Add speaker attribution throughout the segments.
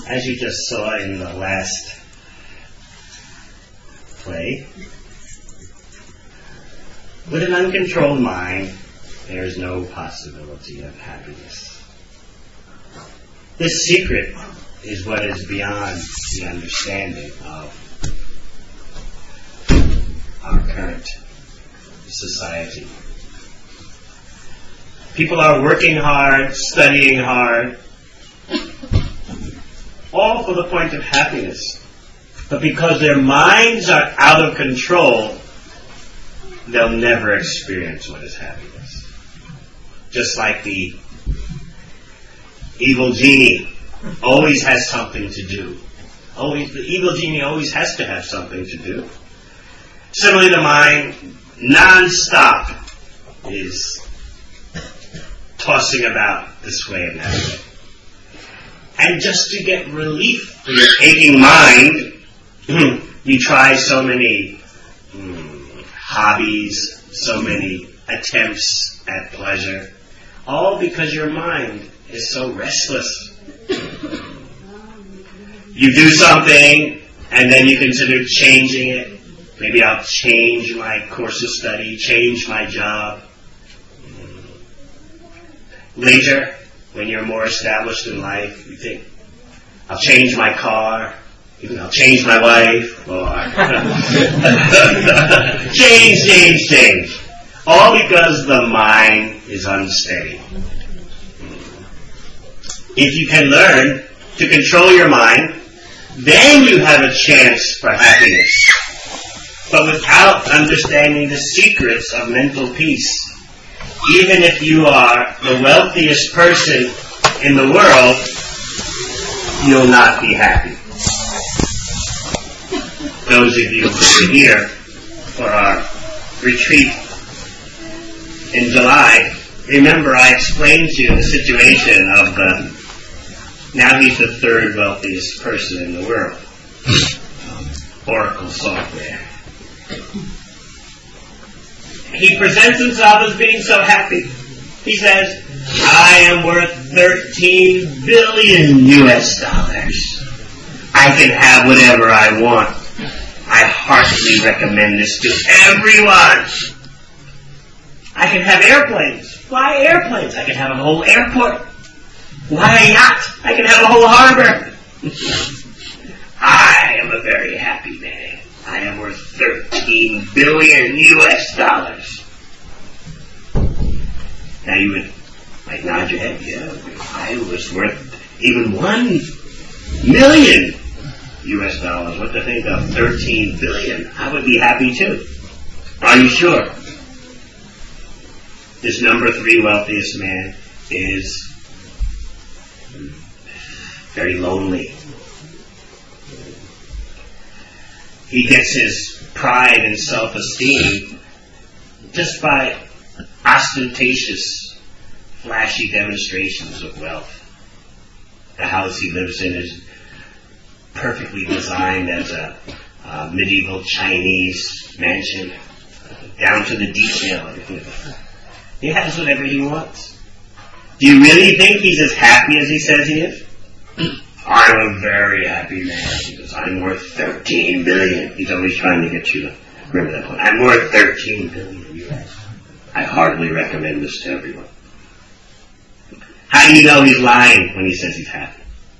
Speaker 1: As you just saw in the last play, with an uncontrolled mind, there is no possibility of happiness. This secret is what is beyond the understanding of our current society. People are working hard, studying hard, all for the point of happiness. But because their minds are out of control, they'll never experience what is happiness. Just like the evil genie always has something to do. The evil genie always has to have something to do. Similarly, the mind, non-stop, is tossing about this way and that way. And just to get relief for your aching mind, you try so many hobbies, so many attempts at pleasure, all because your mind is so restless. You do something, and then you consider changing it. Maybe I'll change my course of study, change my job. Later, when you're more established in life, you think, I'll change my car, even I'll change my wife, or change. All because the mind is unsteady. If you can learn to control your mind, then you have a chance for happiness. But without understanding the secrets of mental peace, even if you are the wealthiest person in the world, you'll not be happy. Those of you who are here for our retreat in July, remember I explained to you the situation of now he's the third wealthiest person in the world. Oracle software. He presents himself as being so happy. He says, I am worth 13 billion US dollars. I can have whatever I want. I heartily recommend this to everyone. I can have airplanes. Fly airplanes. I can have a whole airport. Fly a yacht. I can have a whole harbor. I am a very happy man. I am worth 13 billion US dollars. Now you might nod your head. Yeah, I was worth even 1 million US dollars. What to think of 13 billion? I would be happy too. Are you sure? This number 3 wealthiest man is very lonely. He gets his pride and self-esteem just by ostentatious, flashy demonstrations of wealth. The house he lives in is perfectly designed as a medieval Chinese mansion, down to the detail. He has whatever he wants. Do you really think he's as happy as he says he is? I'm a very happy man. He goes, I'm worth 13 billion. He's always trying to get you to remember that point. I'm worth 13 billion US. I heartily recommend this to everyone. How do you know he's lying when he says he's happy?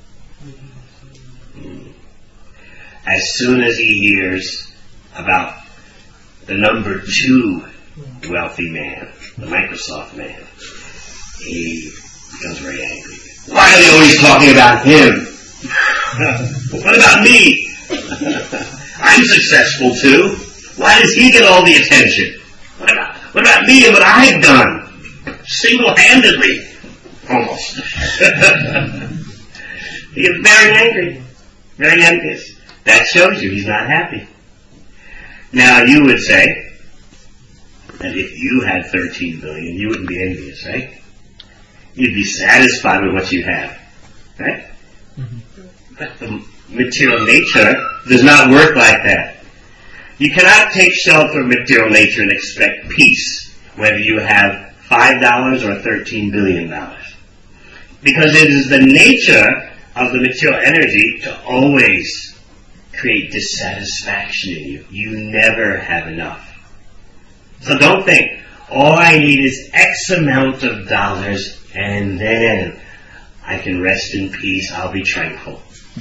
Speaker 1: As soon as he hears about the number 2 wealthy man, the Microsoft man, he becomes very angry. Why are they always talking about him? What about me? I'm successful too. Why does he get all the attention? What about me and what I've done? Single-handedly, almost. He gets very angry, very envious. That shows you he's not happy. Now you would say that if you had 13 billion, you wouldn't be envious, right? You'd be satisfied with what you have, right? Mm-hmm. But the material nature does not work like that. You cannot take shelter of material nature and expect peace, whether you have $5 or $13 billion. Because it is the nature of the material energy to always create dissatisfaction in you. You never have enough. So don't think, all I need is X amount of dollars and then I can rest in peace, I'll be tranquil.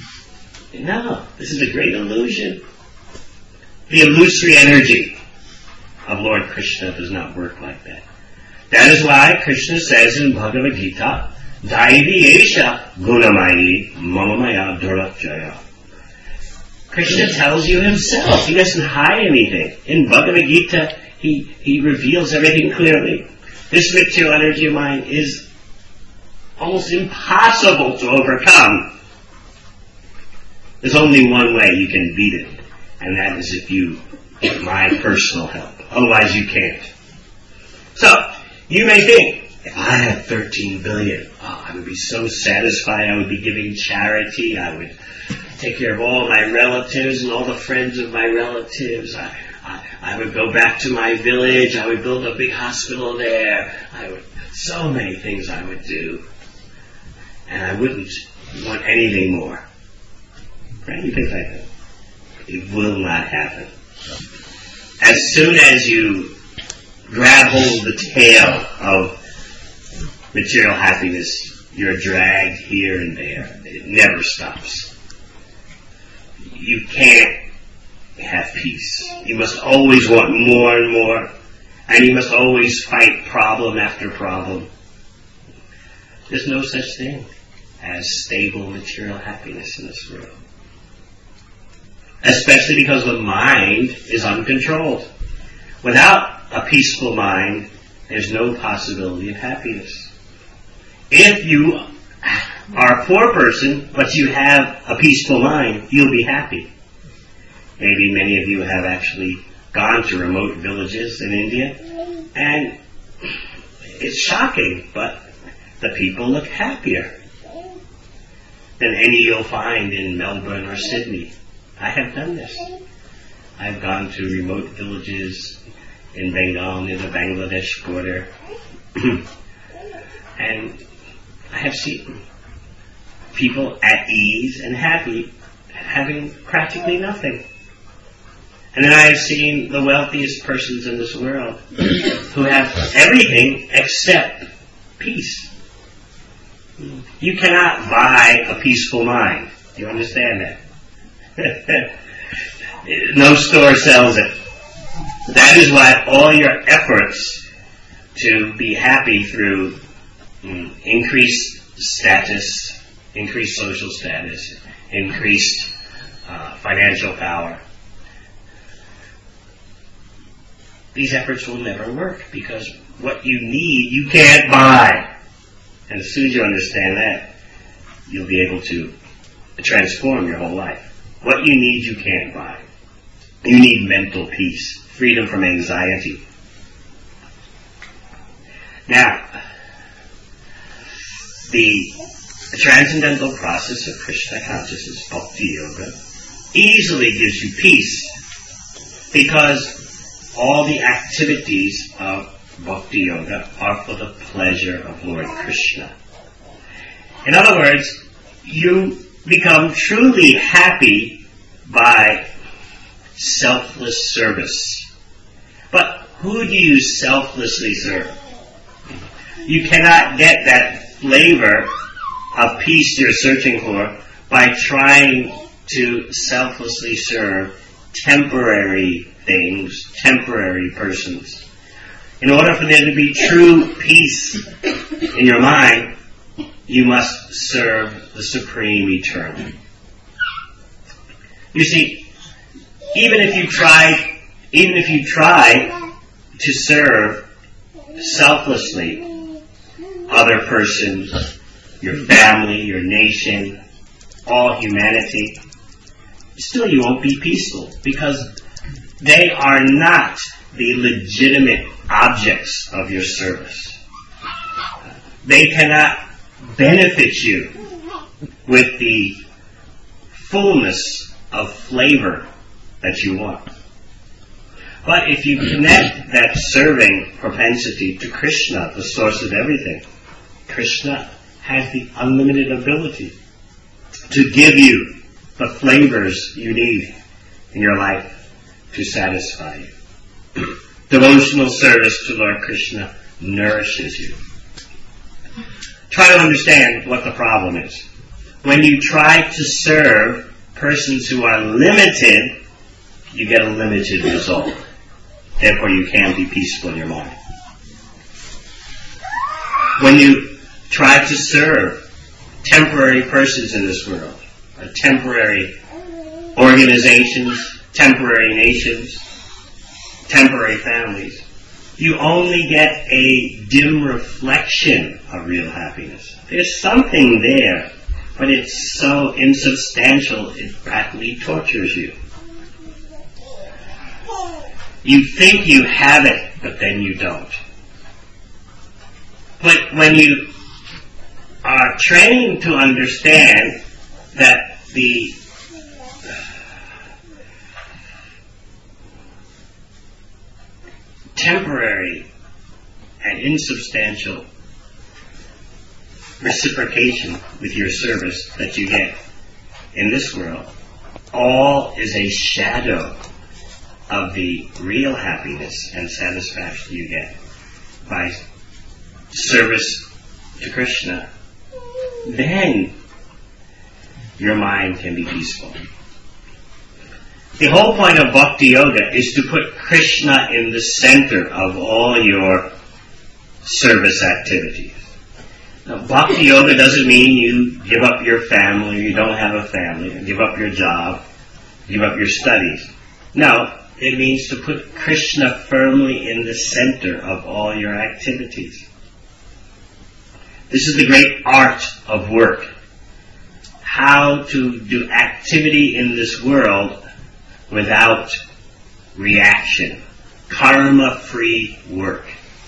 Speaker 1: No, this is a great illusion. The illusory energy of Lord Krishna does not work like that. That is why Krishna says in Bhagavad Gita, Daivi Esha Gunamayi Mamamaya Durajaya. Krishna tells you himself. He doesn't hide anything. In Bhagavad Gita, he reveals everything clearly. This material energy of mine is almost impossible to overcome. There's only one way you can beat it, and that is if you get my personal help. Otherwise you can't. So, you may think, if I had 13 billion, I would be so satisfied, I would be giving charity, I would take care of all my relatives and all the friends of my relatives, I would go back to my village, I would build a big hospital there, so many things I would do. And I wouldn't want anything more. Right? You think like that. It will not happen. As soon as you grab hold of the tail of material happiness, you're dragged here and there. It never stops. You can't have peace. You must always want more and more, and you must always fight problem after problem. There's no such thing as stable material happiness in this world. Especially because the mind is uncontrolled. Without a peaceful mind, there's no possibility of happiness. If you are a poor person, but you have a peaceful mind, you'll be happy. Maybe many of you have actually gone to remote villages in India, and it's shocking, but the people look happier than any you'll find in Melbourne or Sydney. I have done this. I've gone to remote villages in Bengal near the Bangladesh border, and I have seen people at ease and happy, having practically nothing. And then I have seen the wealthiest persons in this world who have everything except peace. You cannot buy a peaceful mind. Do you understand that? No store sells it. That is why all your efforts to be happy through increased status, increased social status, increased financial power, these efforts will never work, because what you need, you can't buy. And as soon as you understand that, you'll be able to transform your whole life. What you need, you can't buy. You need mental peace, freedom from anxiety. Now, the transcendental process of Krishna consciousness, Bhakti Yoga, easily gives you peace, because all the activities of Bhakti Yoga are for the pleasure of Lord Krishna. In other words, you become truly happy by selfless service. But who do you selflessly serve? You cannot get that flavor of peace you're searching for by trying to selflessly serve temporary things, temporary persons. In order for there to be true peace in your mind, you must serve the Supreme Eternal. You see, even if you try to serve selflessly other persons, your family, your nation, all humanity, still you won't be peaceful, because they are not the legitimate objects of your service. They cannot benefit you with the fullness of flavor that you want. But if you connect that serving propensity to Krishna, the source of everything, Krishna has the unlimited ability to give you the flavors you need in your life to satisfy you. Devotional service to Lord Krishna nourishes you. Try to understand what the problem is. When you try to serve persons who are limited, you get a limited result. Therefore, you can't be peaceful in your mind. When you try to serve temporary persons in this world, or temporary organizations, temporary nations, temporary families, you only get a dim reflection of real happiness. There's something there, but it's so insubstantial it practically tortures you. You think you have it, but then you don't. But when you are trained to understand that the temporary and insubstantial reciprocation with your service that you get in this world, all is a shadow of the real happiness and satisfaction you get by service to Krishna, then your mind can be peaceful. The whole point of Bhakti Yoga is to put Krishna in the center of all your service activities. Now, Bhakti Yoga doesn't mean you give up your family, or you don't have a family, or give up your job, give up your studies. No, it means to put Krishna firmly in the center of all your activities. This is the great art of work. How to do activity in this world without reaction. Karma-free work.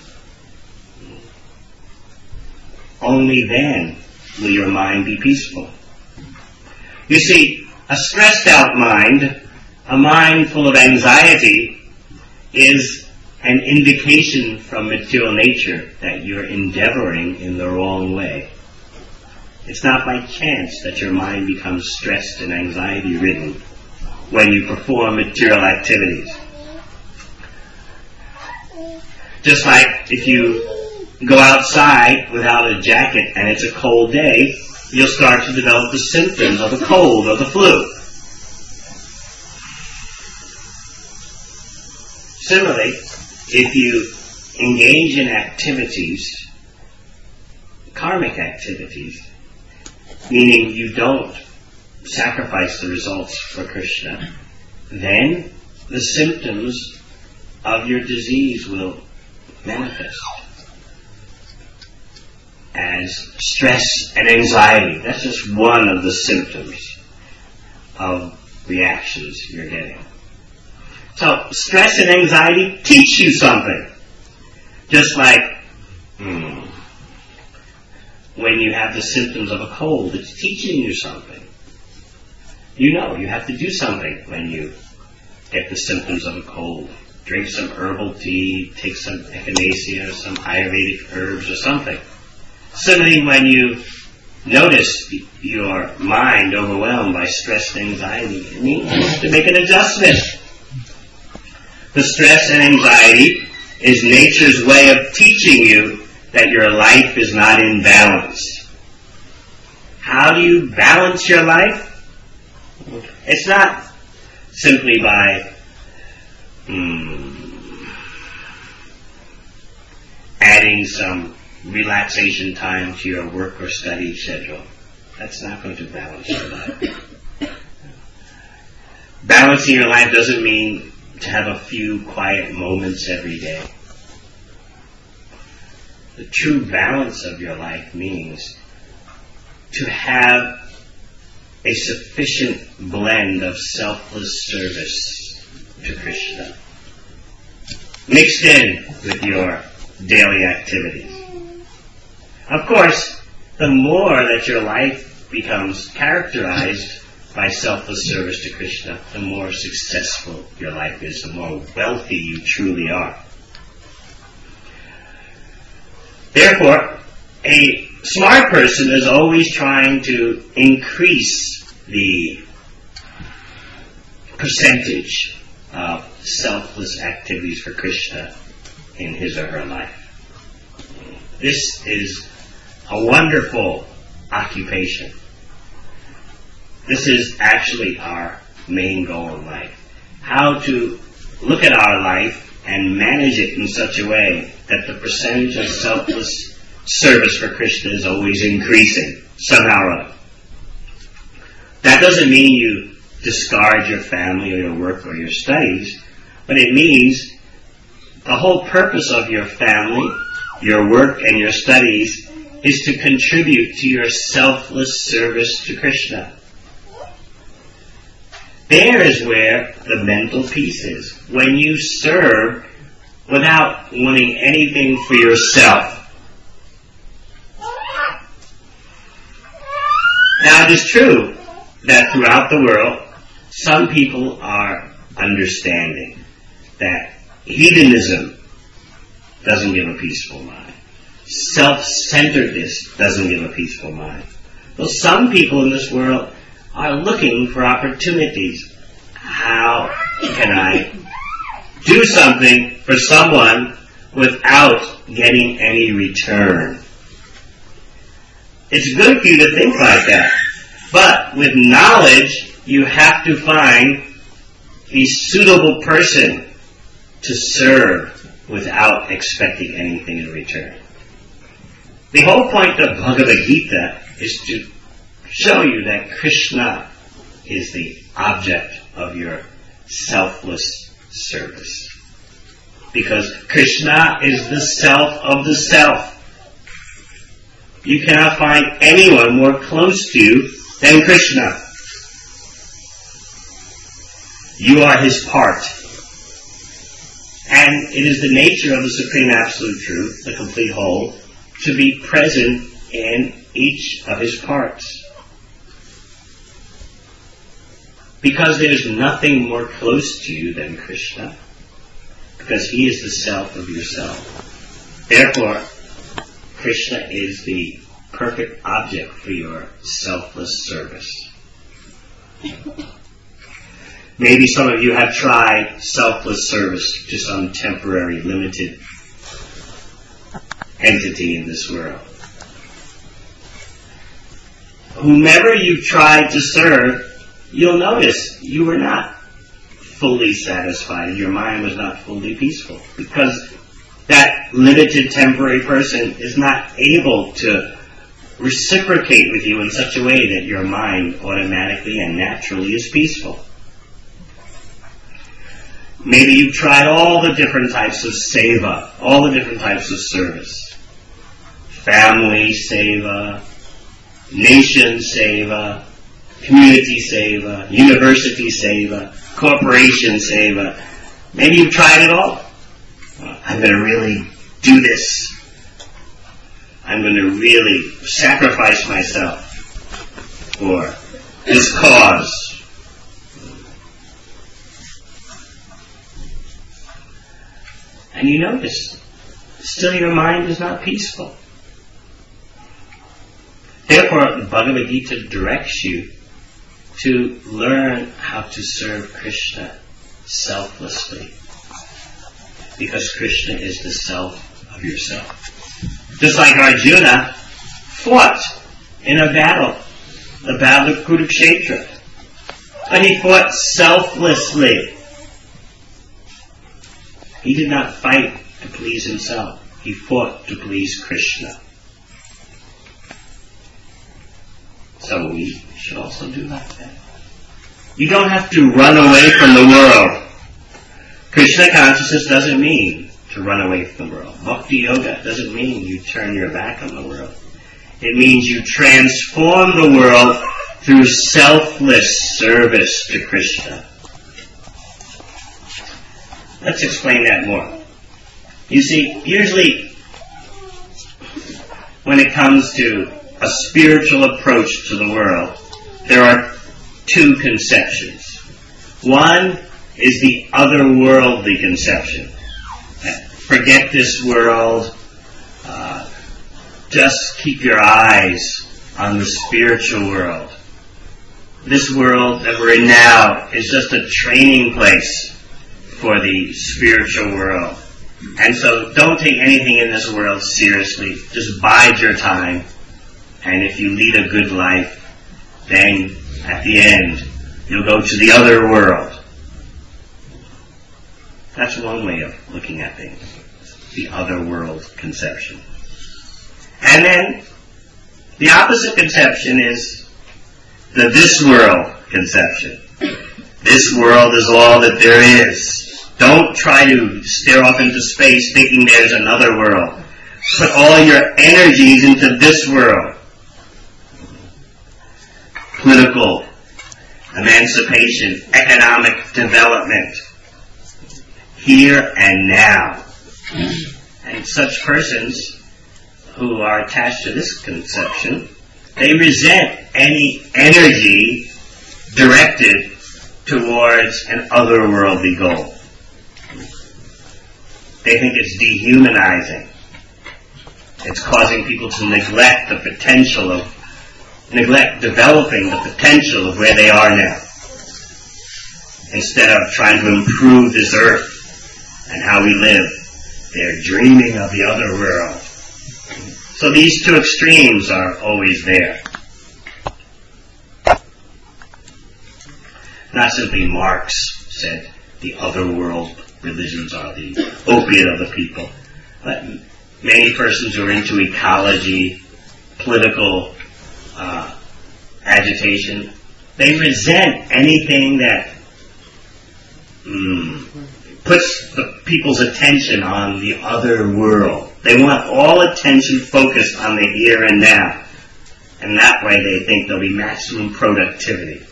Speaker 1: Only then will your mind be peaceful. You see, a stressed out mind, a mind full of anxiety, is an indication from material nature that you're endeavoring in the wrong way. It's not by chance that your mind becomes stressed and anxiety-ridden when you perform material activities. Just like if you go outside without a jacket and it's a cold day, you'll start to develop the symptoms of a cold or the flu. Similarly, if you engage in activities, karmic activities, meaning you don't sacrifice the results for Krishna, then the symptoms of your disease will manifest as stress and anxiety. That's just one of the symptoms of reactions you're getting. So stress and anxiety teach you something. Just like when you have the symptoms of a cold, it's teaching you something. You know you have to do something when you get the symptoms of a cold. Drink some herbal tea, take some echinacea, some Ayurvedic herbs or something. Similarly, when you notice your mind overwhelmed by stress and anxiety, it means to make an adjustment. The stress and anxiety is nature's way of teaching you that your life is not in balance. How do you balance your life? It's not simply by adding some relaxation time to your work or study schedule. That's not going to balance your life. Balancing your life doesn't mean to have a few quiet moments every day. The true balance of your life means to have a sufficient blend of selfless service to Krishna, mixed in with your daily activities. Of course, the more that your life becomes characterized by selfless service to Krishna, the more successful your life is, the more wealthy you truly are. Therefore, A smart person is always trying to increase the percentage of selfless activities for Krishna in his or her life. This is a wonderful occupation. This is actually our main goal in life. How to look at our life and manage it in such a way that the percentage of selfless service for Krishna is always increasing, somehow or other. That doesn't mean you discard your family or your work or your studies, but it means the whole purpose of your family, your work, and your studies is to contribute to your selfless service to Krishna. There is where the mental peace is. When you serve without wanting anything for yourself. Now it is true that throughout the world, some people are understanding that hedonism doesn't give a peaceful mind. Self-centeredness doesn't give a peaceful mind. Well, some people in this world are looking for opportunities. How can I do something for someone without getting any return? It's good for you to think like that. But with knowledge, you have to find a suitable person to serve without expecting anything in return. The whole point of Bhagavad Gita is to show you that Krishna is the object of your selfless service. Because Krishna is the self of the self. You cannot find anyone more close to you than Krishna. You are his part. And it is the nature of the Supreme Absolute Truth, the complete whole, to be present in each of his parts. Because there is nothing more close to you than Krishna. Because he is the self of yourself. Therefore, Krishna is the perfect object for your selfless service. Maybe some of you have tried selfless service to some temporary, limited entity in this world. Whomever you tried to serve, you'll notice you were not fully satisfied. Your mind was not fully peaceful. Because that limited temporary person is not able to reciprocate with you in such a way that your mind automatically and naturally is peaceful. Maybe you've tried all the different types of seva, all the different types of service. Family seva, nation seva, community seva, university seva, corporation seva. Maybe you've tried it all. I'm going to really do this. I'm going to really sacrifice myself for this cause. And you notice, still your mind is not peaceful. Therefore, the Bhagavad Gita directs you to learn how to serve Krishna selflessly. Because Krishna is the self of yourself. Just like Arjuna fought in a battle, the battle of Kurukshetra. But he fought selflessly. He did not fight to please himself. He fought to please Krishna. So we should also do like that. You don't have to run away from the world. Krishna consciousness doesn't mean to run away from the world. Bhakti yoga doesn't mean you turn your back on the world. It means you transform the world through selfless service to Krishna. Let's explain that more. You see, usually when it comes to a spiritual approach to the world, there are two conceptions. One is the otherworldly conception. Forget this world. just keep your eyes on the spiritual world. This world that we're in now is just a training place for the spiritual world. And so don't take anything in this world seriously. Just bide your time. And if you lead a good life, then at the end, you'll go to the other world. That's one way of looking at things. The other world conception. And then the opposite conception is the this world conception. This world is all that there is. Don't try to stare off into space thinking there's another world. Put all your energies into this world. Political emancipation, economic development, here and now. And such persons who are attached to this conception, they resent any energy directed towards an otherworldly goal. They think it's dehumanizing. It's causing people to neglect developing the potential of where they are now, instead of trying to improve this earth and how we live. They're dreaming of the other world. So these two extremes are always there. Not simply Marx said the other world religions are the opiate of the people, but many persons who are into ecology, political agitation, they resent anything that puts the people's attention on the other world. They want all attention focused on the here and now. And that way they think there'll be maximum productivity.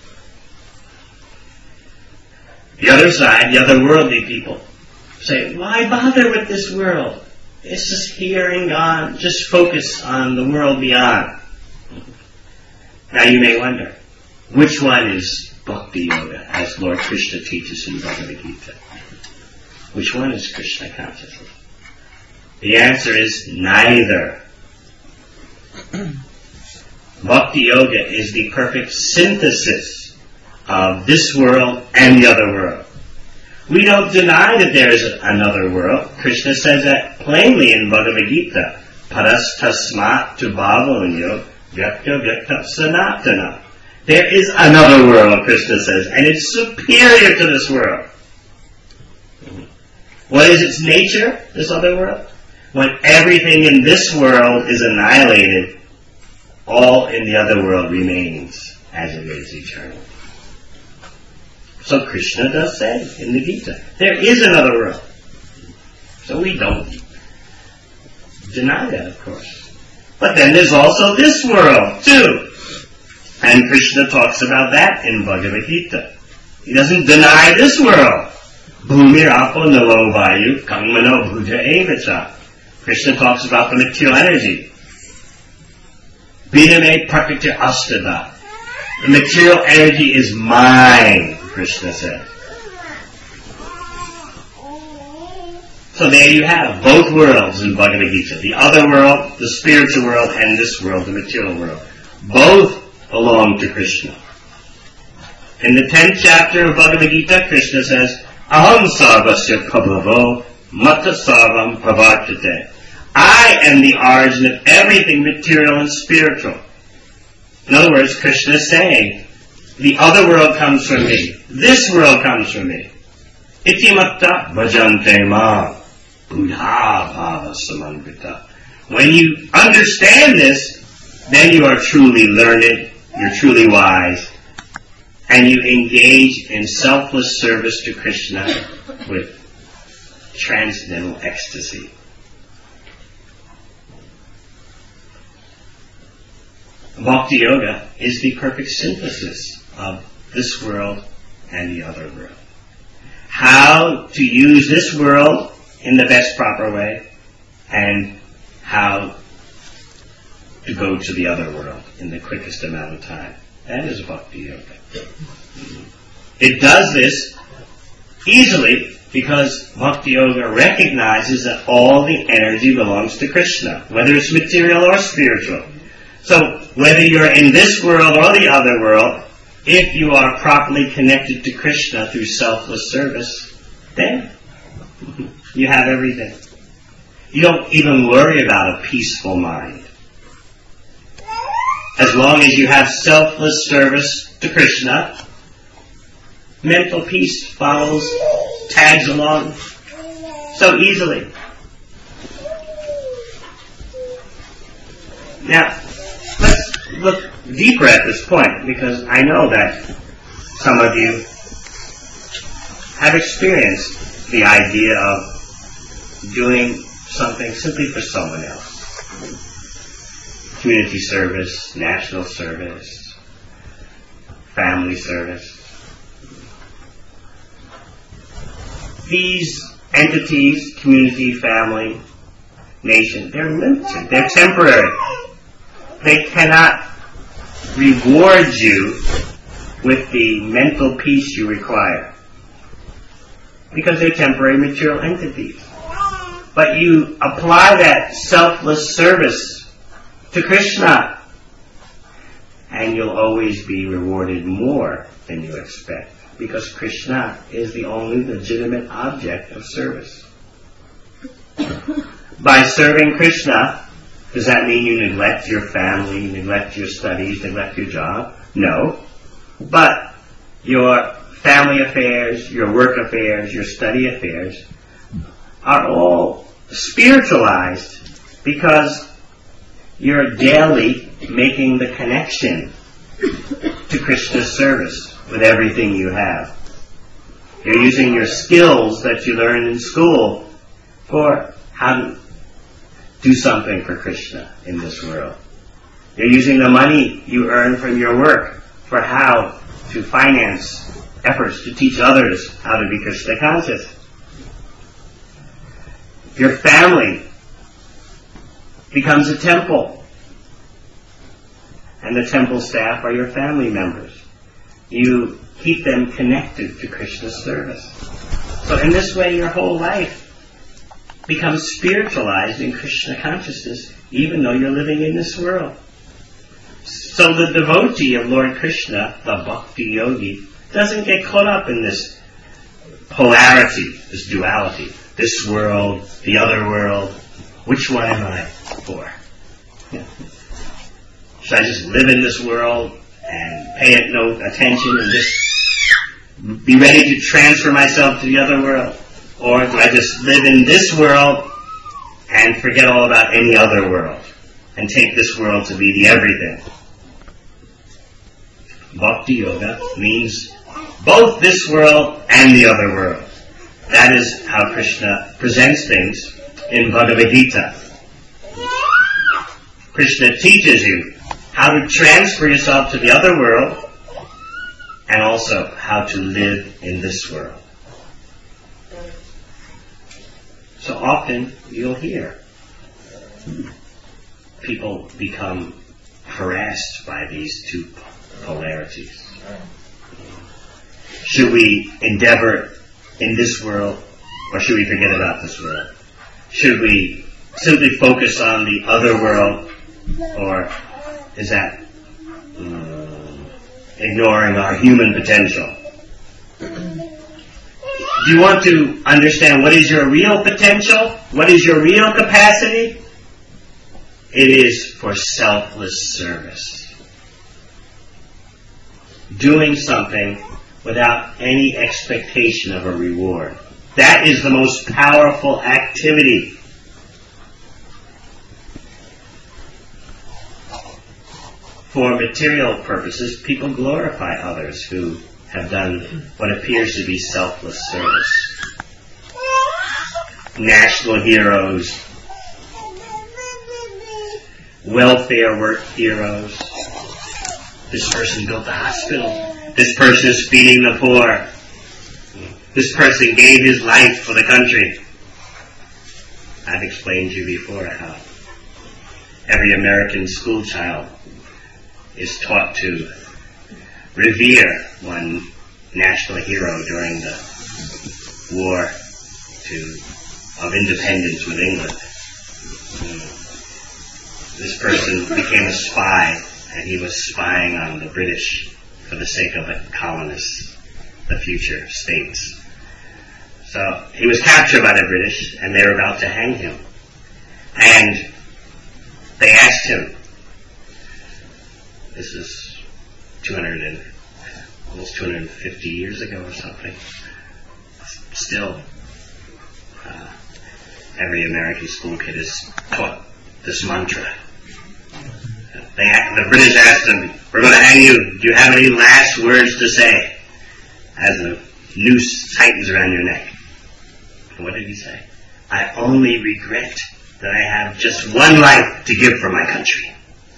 Speaker 1: The other side, the otherworldly people, say, why bother with this world? It's just here and gone. Just focus on the world beyond. Now you may wonder, which one is Bhakti Yoga, as Lord Krishna teaches in Bhagavad Gita? Which one is Krishna consciousness? The answer is neither. Bhakti Yoga is the perfect synthesis of this world and the other world. We don't deny that there is another world. Krishna says that plainly in Bhagavad Gita. Parastasmat tu bhavonyo vyakta vyakta sanatana. There is another world, Krishna says, and it's superior to this world. What is its nature, this other world? When everything in this world is annihilated, all in the other world remains as it is eternal. So Krishna does say in the Gita, there is another world. So we don't deny that, of course. But then there's also this world, too. And Krishna talks about that in Bhagavad Gita. He doesn't deny this world. Bhumir apo nalo vayu kangmano bhuja evacha. Krishna talks about the material energy. Biname prakritya astada. The material energy is mine, Krishna says. So there you have both worlds in Bhagavad Gita. The other world, the spiritual world, and this world, the material world. Both belong to Krishna. In the 10th chapter of Bhagavad Gita, Krishna says, Aham sarvasya prabhavo mata sarvam pravartate. I am the origin of everything material and spiritual. In other words, Krishna is saying, the other world comes from me. This world comes from me. Iti matta bhajante ma buddha bhava samanvita. When you understand this, then you are truly learned, you're truly wise, and you engage in selfless service to Krishna with transcendental ecstasy. Bhakti Yoga is the perfect synthesis of this world and the other world. How to use this world in the best proper way, and how to go to the other world in the quickest amount of time. That is Bhakti Yoga. It does this easily Because Bhakti Yoga recognizes that all the energy belongs to Krishna, whether it's material or spiritual. So whether you're in this world or the other world, if you are properly connected to Krishna through selfless service, then you have everything. You don't even worry about a peaceful mind. As long as you have selfless service to Krishna, mental peace follows, tags along so easily. Now, let's look deeper at this point, because I know that some of you have experienced the idea of doing something simply for someone else. Community service, national service, family service. These entities, community, family, nation, they're limited. They're temporary. They cannot reward you with the mental peace you require, because they're temporary material entities. But you apply that selfless service to Krishna, and you'll always be rewarded more than you expect, because Krishna is the only legitimate object of service. By serving Krishna, does that mean you neglect your family, neglect your studies, neglect your job? No. But your family affairs, your work affairs, your study affairs are all spiritualized, because you're daily making the connection to Krishna's service with everything you have. You're using your skills that you learned in school for how to do something for Krishna in this world. You're using the money you earn from your work for how to finance efforts to teach others how to be Krishna conscious. Your family becomes a temple, and the temple staff are your family members. You keep them connected to Krishna's service. So in this way, your whole life becomes spiritualized in Krishna consciousness, even though you're living in this world. So the devotee of Lord Krishna, the bhakti yogi, doesn't get caught up in this polarity, this duality. This world, the other world. Which one am I for? Should I just live in this world and pay it no attention and just be ready to transfer myself to the other world? Or do I just live in this world and forget all about any other world and take this world to be the everything? Bhakti Yoga means both this world and the other world. That is how Krishna presents things in Bhagavad Gita. Krishna teaches you how to transfer yourself to the other world, and also how to live in this world. So often you'll hear people become harassed by these two polarities. Should we endeavor in this world, or should we forget about this world? Should we simply focus on the other world, or is that ignoring our human potential? Do you want to understand what is your real potential? What is your real capacity? It is for selfless service. Doing something without any expectation of a reward. That is the most powerful activity. For material purposes, people glorify others who have done what appears to be selfless service. National heroes, welfare work heroes. This person built a hospital. This person is feeding the poor. This person gave his life for the country. I've explained to you before how every American school child is taught to revere one national hero during the war of independence with England. This person became a spy, and he was spying on the British for the sake of the colonists, the future states. So he was captured by the British, and they were about to hang him. And they asked him, this is almost 250 years ago or something. Still, every American school kid is taught this mantra. The British asked him, we're going to hang you. Do you have any last words to say? As the noose tightens around your neck. And what did he say? I only regret that I have just one life to give for my country.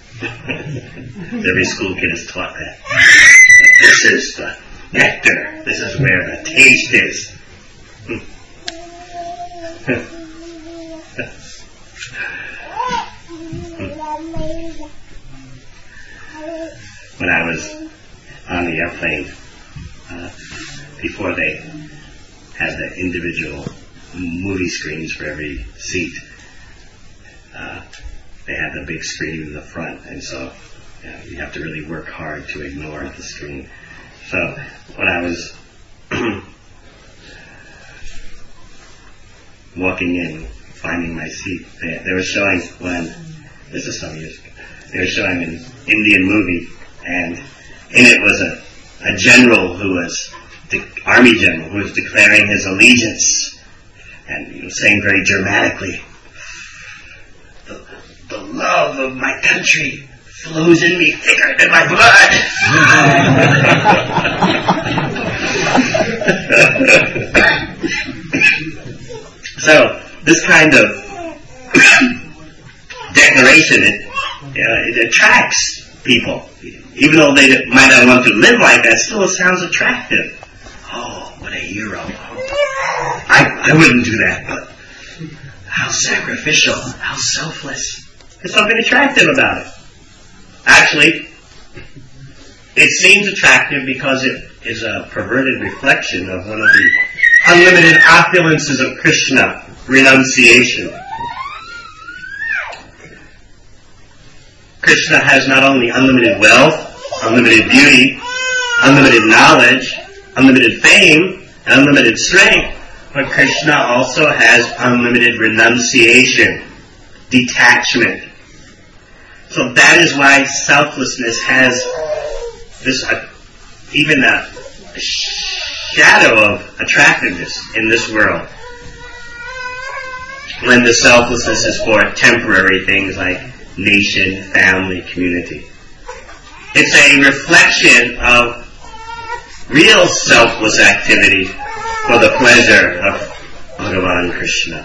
Speaker 1: Every school kid is taught that. But this is the nectar. This is where the taste is. When I was on the airplane, before they had the individual movie screens for every seat, they had the big screen in the front, and so you have to really work hard to ignore the screen. So when I was walking in, finding my seat, they were showing this is some years ago, they were showing an Indian movie, and in it was a general who was, army general, who was declaring his allegiance, and he was saying very dramatically, the love of my country flows in me thicker than my blood. So this kind of declaration, it attracts people. Even though they might not want to live like that, still it sounds attractive. Oh, what a hero. I wouldn't do that, but how sacrificial, how selfless. There's something attractive about it. Actually, it seems attractive because it is a perverted reflection of one of the unlimited opulences of Krishna, renunciation. Krishna has not only unlimited wealth, unlimited beauty, unlimited knowledge, unlimited fame, and unlimited strength, but Krishna also has unlimited renunciation, detachment. So that is why selflessness has this, even a shadow of attractiveness in this world. When the selflessness is for temporary things like nation, family, community. It's a reflection of real selfless activity for the pleasure of Bhagavan Krishna.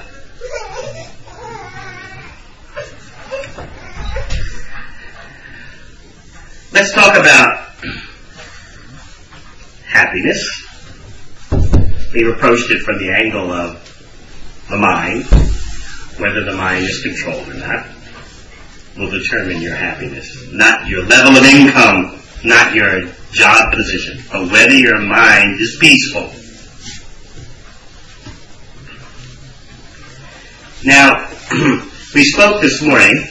Speaker 1: Let's talk about happiness. We've approached it from the angle of the mind. Whether the mind is controlled or not will determine your happiness. Not your level of income, not your job position, but whether your mind is peaceful. Now, we spoke this morning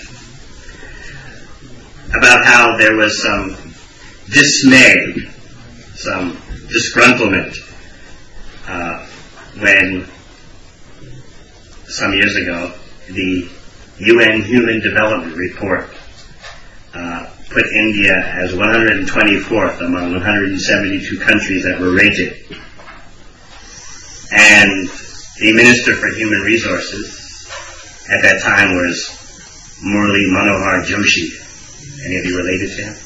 Speaker 1: about how there was some dismay, some disgruntlement when some years ago the UN Human Development Report put India as 124th among 172 countries that were rated. And the Minister for Human Resources at that time was Murli Manohar Joshi. Any of you related to him?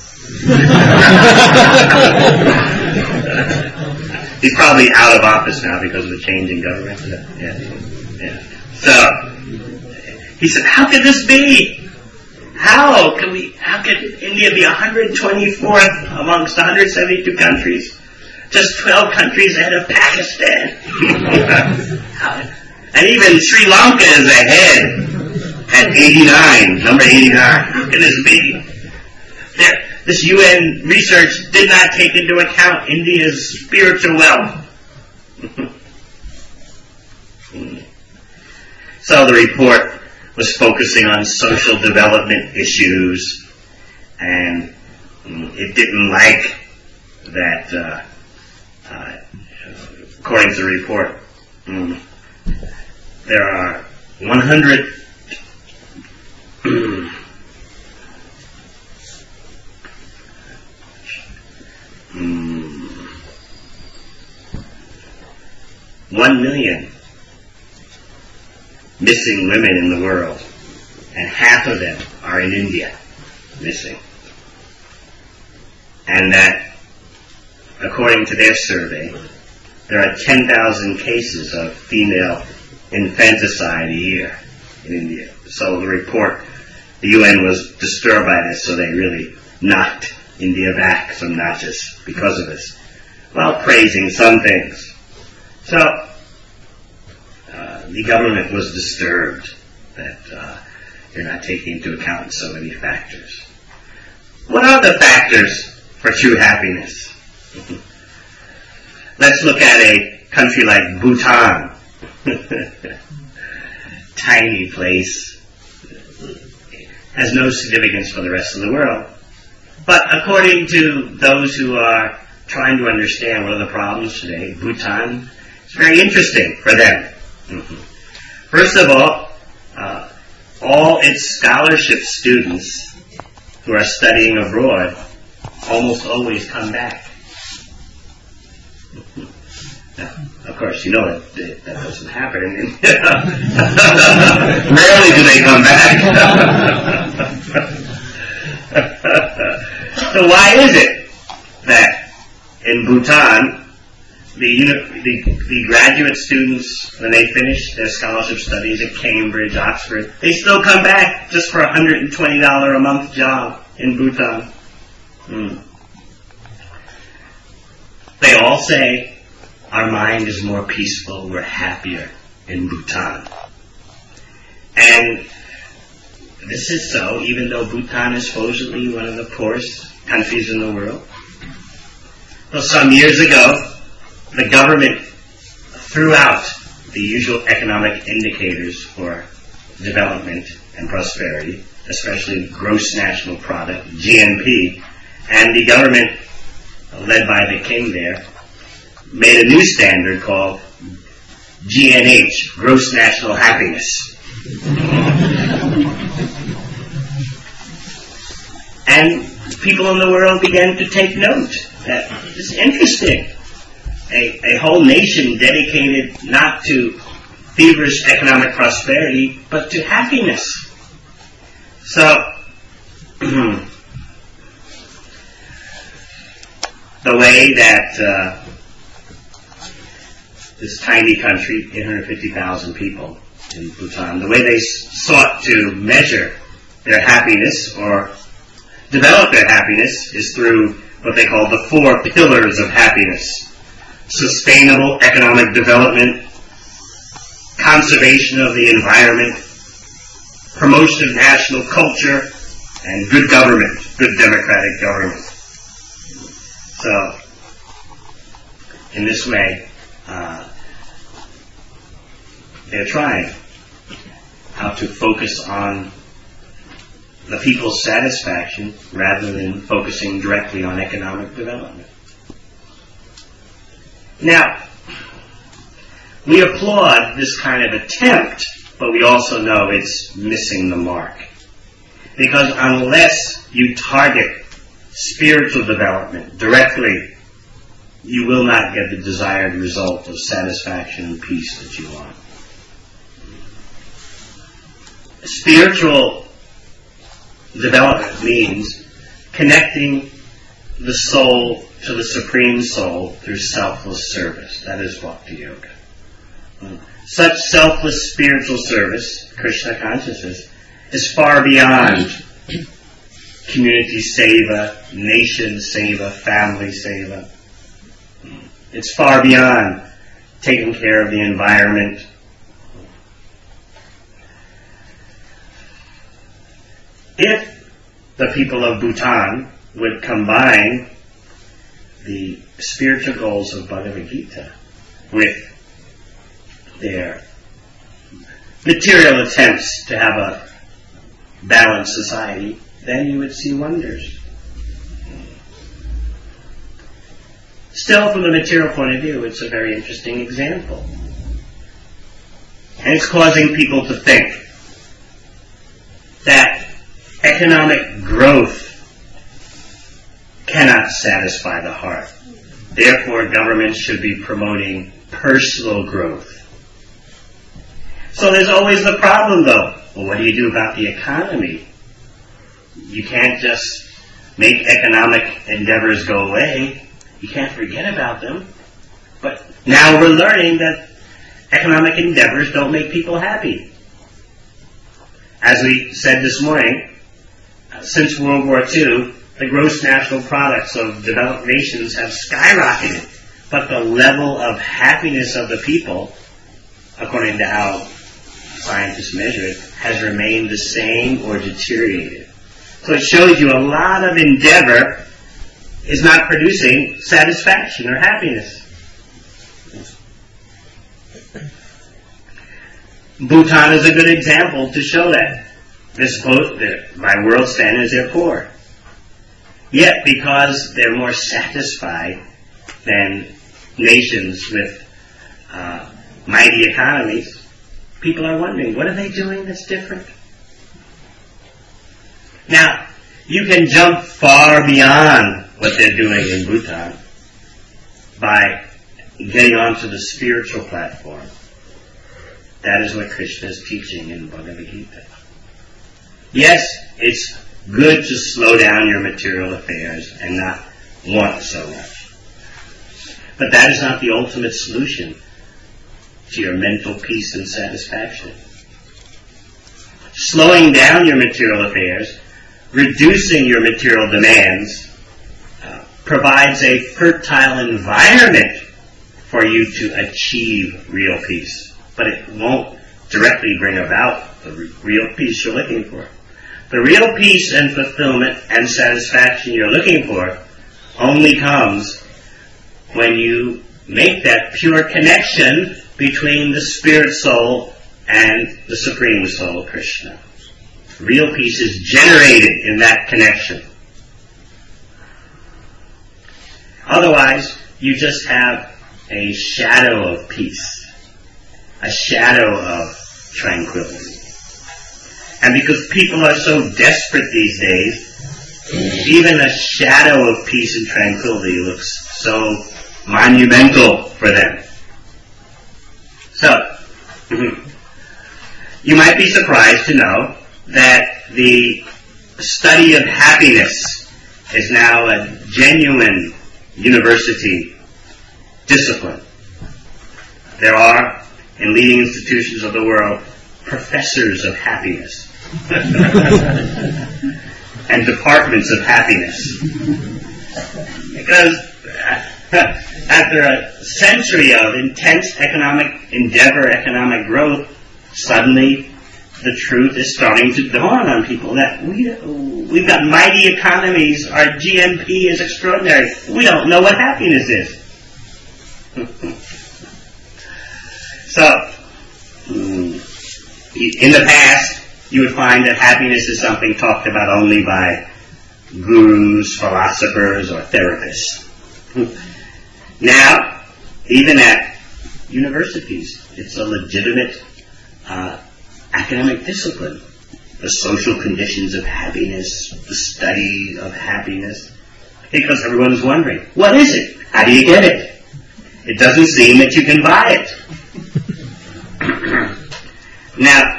Speaker 1: He's probably out of office now because of the change in government. Yeah. So he said, how could this be? How can India be 124th amongst 172 countries? Just 12 countries ahead of Pakistan. And even Sri Lanka is ahead at 89, number 89. How can this be? This UN research did not take into account India's spiritual wealth. So the report was focusing on social development issues, and it didn't like that, according to the report, there are 100 1 million missing women in the world, and half of them are in India missing. And that, according to their survey, there are 10,000 cases of female infanticide a year in India. So the report, the UN was disturbed by this, so they really knocked India back some notches because of this, while praising some things. So the government was disturbed that you're not taking into account so many factors. What are the factors for true happiness? Let's look at a country like Bhutan. Tiny place. Has no significance for the rest of the world. But according to those who are trying to understand what are the problems today, Bhutan is very interesting for them. First of all its scholarship students who are studying abroad almost always come back. Now, of course, you know that doesn't happen in India. Rarely do they come back. So why is it that in Bhutan, the graduate students, when they finish their scholarship studies at Cambridge, Oxford, they still come back just for a $120 a month job in Bhutan? They all say, our mind is more peaceful, we're happier in Bhutan. And this is so, even though Bhutan is supposedly one of the poorest countries in the world. Well, some years ago, the government threw out the usual economic indicators for development and prosperity, especially gross national product, GNP, and the government, led by the king there, made a new standard called GNH, gross national happiness. And people in the world began to take note that it's interesting. A whole nation dedicated not to feverish economic prosperity, but to happiness. So, the way that this tiny country, 850,000 people in Bhutan, the way they sought to measure their happiness or develop their happiness is through what they call the 4 pillars of happiness: sustainable economic development, conservation of the environment, promotion of national culture, and good government, good democratic government. So, in this way, they're trying how to focus on the people's satisfaction rather than focusing directly on economic development. Now, we applaud this kind of attempt, but we also know it's missing the mark. Because unless you target spiritual development directly, you will not get the desired result of satisfaction and peace that you want. Spiritual development means connecting the soul to the Supreme Soul through selfless service. That is Bhakti Yoga. Such selfless spiritual service, Krishna consciousness, is far beyond community seva, nation seva, family seva. It's far beyond taking care of the environment. If the people of Bhutan would combine the spiritual goals of Bhagavad Gita with their material attempts to have a balanced society, then you would see wonders. Still, from the material point of view, it's a very interesting example. And it's causing people to think that economic growth cannot satisfy the heart. Therefore, governments should be promoting personal growth. So there's always the problem, though. Well, what do you do about the economy? You can't just make economic endeavors go away. You can't forget about them. But now we're learning that economic endeavors don't make people happy. As we said this morning, since World War II, the gross national products of developed nations have skyrocketed. But the level of happiness of the people, according to how scientists measure it, has remained the same or deteriorated. So it shows you a lot of endeavor is not producing satisfaction or happiness. Bhutan is a good example to show that. By world standards, they're poor. Yet, because they're more satisfied than nations with mighty economies, people are wondering, what are they doing that's different? Now, you can jump far beyond what they're doing in Bhutan by getting onto the spiritual platform. That is what Krishna is teaching in Bhagavad Gita. Yes, it's good to slow down your material affairs and not want so much. But that is not the ultimate solution to your mental peace and satisfaction. Slowing down your material affairs, reducing your material demands, provides a fertile environment for you to achieve real peace. But it won't directly bring about the real peace you're looking for. The real peace and fulfillment and satisfaction you're looking for only comes when you make that pure connection between the spirit soul and the Supreme Soul, Krishna. Real peace is generated in that connection. Otherwise, you just have a shadow of peace, a shadow of tranquility. And because people are so desperate these days, even a shadow of peace and tranquility looks so monumental for them. So, you might be surprised to know that the study of happiness is now a genuine university discipline. There are, in leading institutions of the world, professors of happiness and departments of happiness. Because after a century of intense economic endeavor, economic growth, suddenly the truth is starting to dawn on people that we've got mighty economies, our GNP is extraordinary. We don't know what happiness is. So, in the past, you would find that happiness is something talked about only by gurus, philosophers, or therapists. Now, even at universities, it's a legitimate academic discipline. The social conditions of happiness, the study of happiness, because everyone's wondering, what is it? How do you get it? It doesn't seem that you can buy it. Now,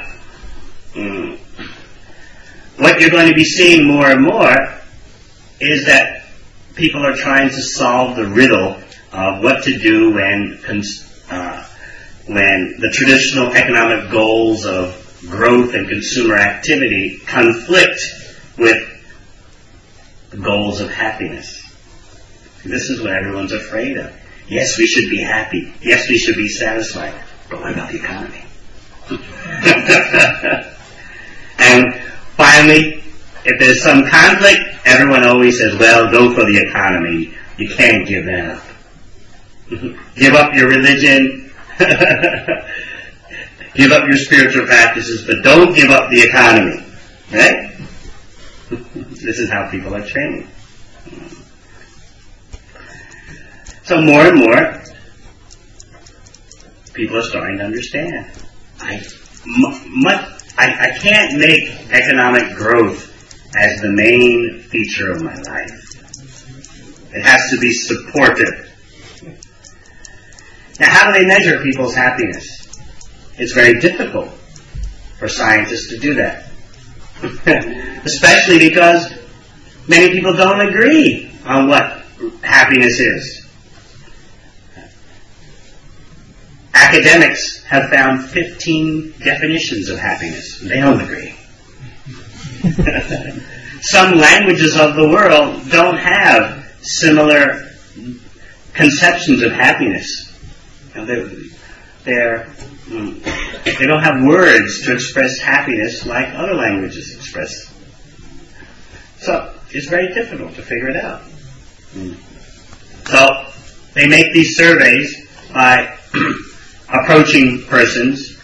Speaker 1: what you're going to be seeing more and more is that people are trying to solve the riddle of what to do when the traditional economic goals of growth and consumer activity conflict with the goals of happiness. This is what everyone's afraid of. Yes, we should be happy. Yes, we should be satisfied. But what about the economy? And finally, if there's some conflict, everyone always says, well, go for the economy. You can't give that up. Give up your religion. Give up your spiritual practices, but don't give up the economy. Right? This is how people are trained. So more and more, people are starting to understand. I can't make economic growth as the main feature of my life. It has to be supportive. Now, how do they measure people's happiness? It's very difficult for scientists to do that. Especially because many people don't agree on what happiness is. Academics have found 15 definitions of happiness. They don't agree. Some languages of the world don't have similar conceptions of happiness. They don't have words to express happiness like other languages express. So it's very difficult to figure it out. So they make these surveys by approaching persons.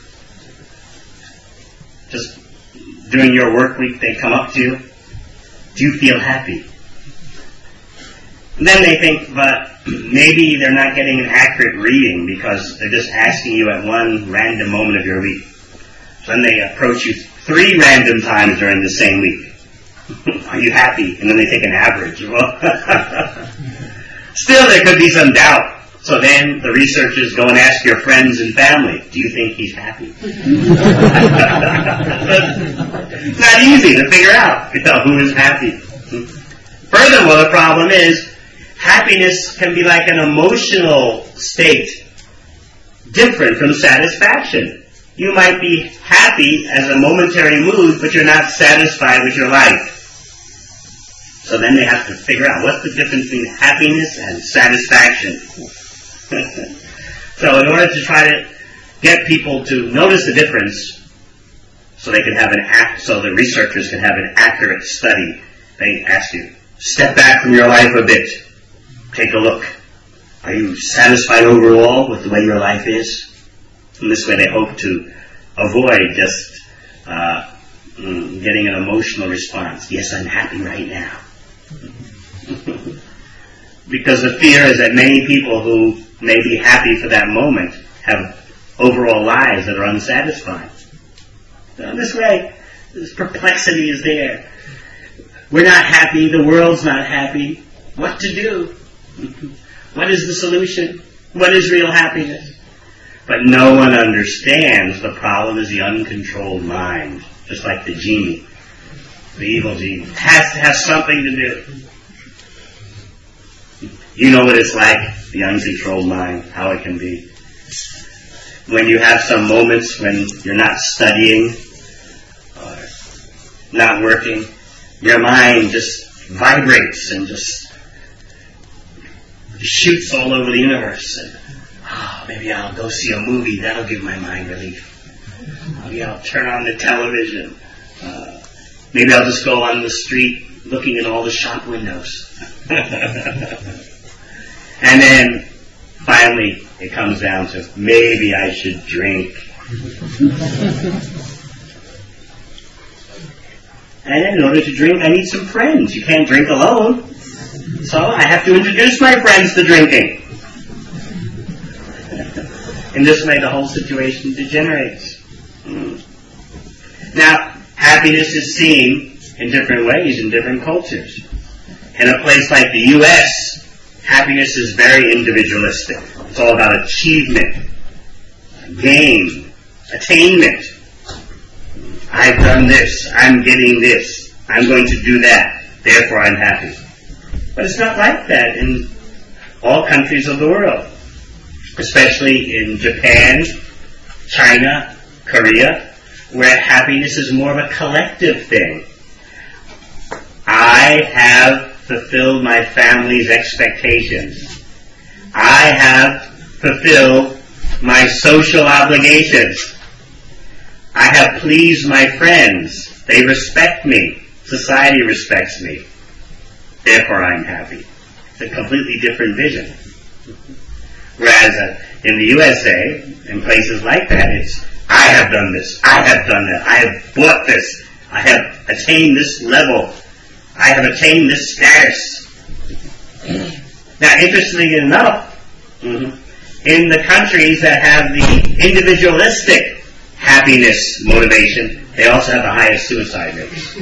Speaker 1: Just during your work week, they come up to you. Do you feel happy? And then they think, but maybe they're not getting an accurate reading because they're just asking you at one random moment of your week. So then they approach you 3 random times during the same week. Are you happy? And then they take an average. Well, still there could be some doubt. So then the researchers go and ask your friends and family, do you think he's happy? It's not easy to figure out who is happy. Furthermore, the problem is, happiness can be like an emotional state, different from satisfaction. You might be happy as a momentary mood, but you're not satisfied with your life. So then they have to figure out what's the difference between happiness and satisfaction. So in order to try to get people to notice the difference, so they can have so the researchers can have an accurate study, they ask you, step back from your life a bit. Take a look. Are you satisfied overall with the way your life is? And this way they hope to avoid just getting an emotional response. Yes, I'm happy right now. Because the fear is that many people who may be happy for that moment have overall lives that are unsatisfying. So this way, this perplexity is there. We're not happy. The world's not happy. What to do? What is the solution? What is real happiness? But no one understands the problem is the uncontrolled mind. Just like the genie, the evil genie. It has to have something to do. You know what it's like, the uncontrolled mind, how it can be. When you have some moments when you're not studying or not working, your mind just vibrates and just shoots all over the universe. And, maybe I'll go see a movie. That'll give my mind relief. Maybe I'll turn on the television. Maybe I'll just go on the street looking at all the shop windows. And then finally it comes down to maybe I should drink. And in order to drink, I need some friends. You can't drink alone. So I have to introduce my friends to drinking. In this way, the whole situation degenerates. Now, happiness is seen in different ways in different cultures. In a place like the U.S., happiness is very individualistic. It's all about achievement, gain, attainment. I've done this, I'm getting this, I'm going to do that, therefore I'm happy. But it's not like that in all countries of the world, especially in Japan, China, Korea, where happiness is more of a collective thing. I have fulfilled my family's expectations. I have fulfilled my social obligations. I have pleased my friends. They respect me. Society respects me. Therefore I'm happy. It's a completely different vision. Whereas in the USA, in places like that, it's I have done this. I have done that. I have bought this. I have attained this level. I have attained this status. Now, interestingly enough, in the countries that have the individualistic happiness motivation, they also have the highest suicide rates.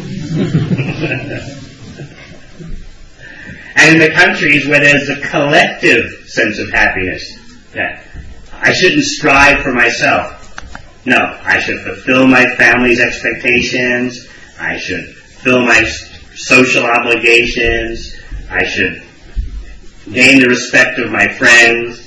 Speaker 1: And in the countries where there's a collective sense of happiness, that I shouldn't strive for myself. No, I should fulfill my family's expectations. I should fulfill my social obligations. I should gain the respect of my friends.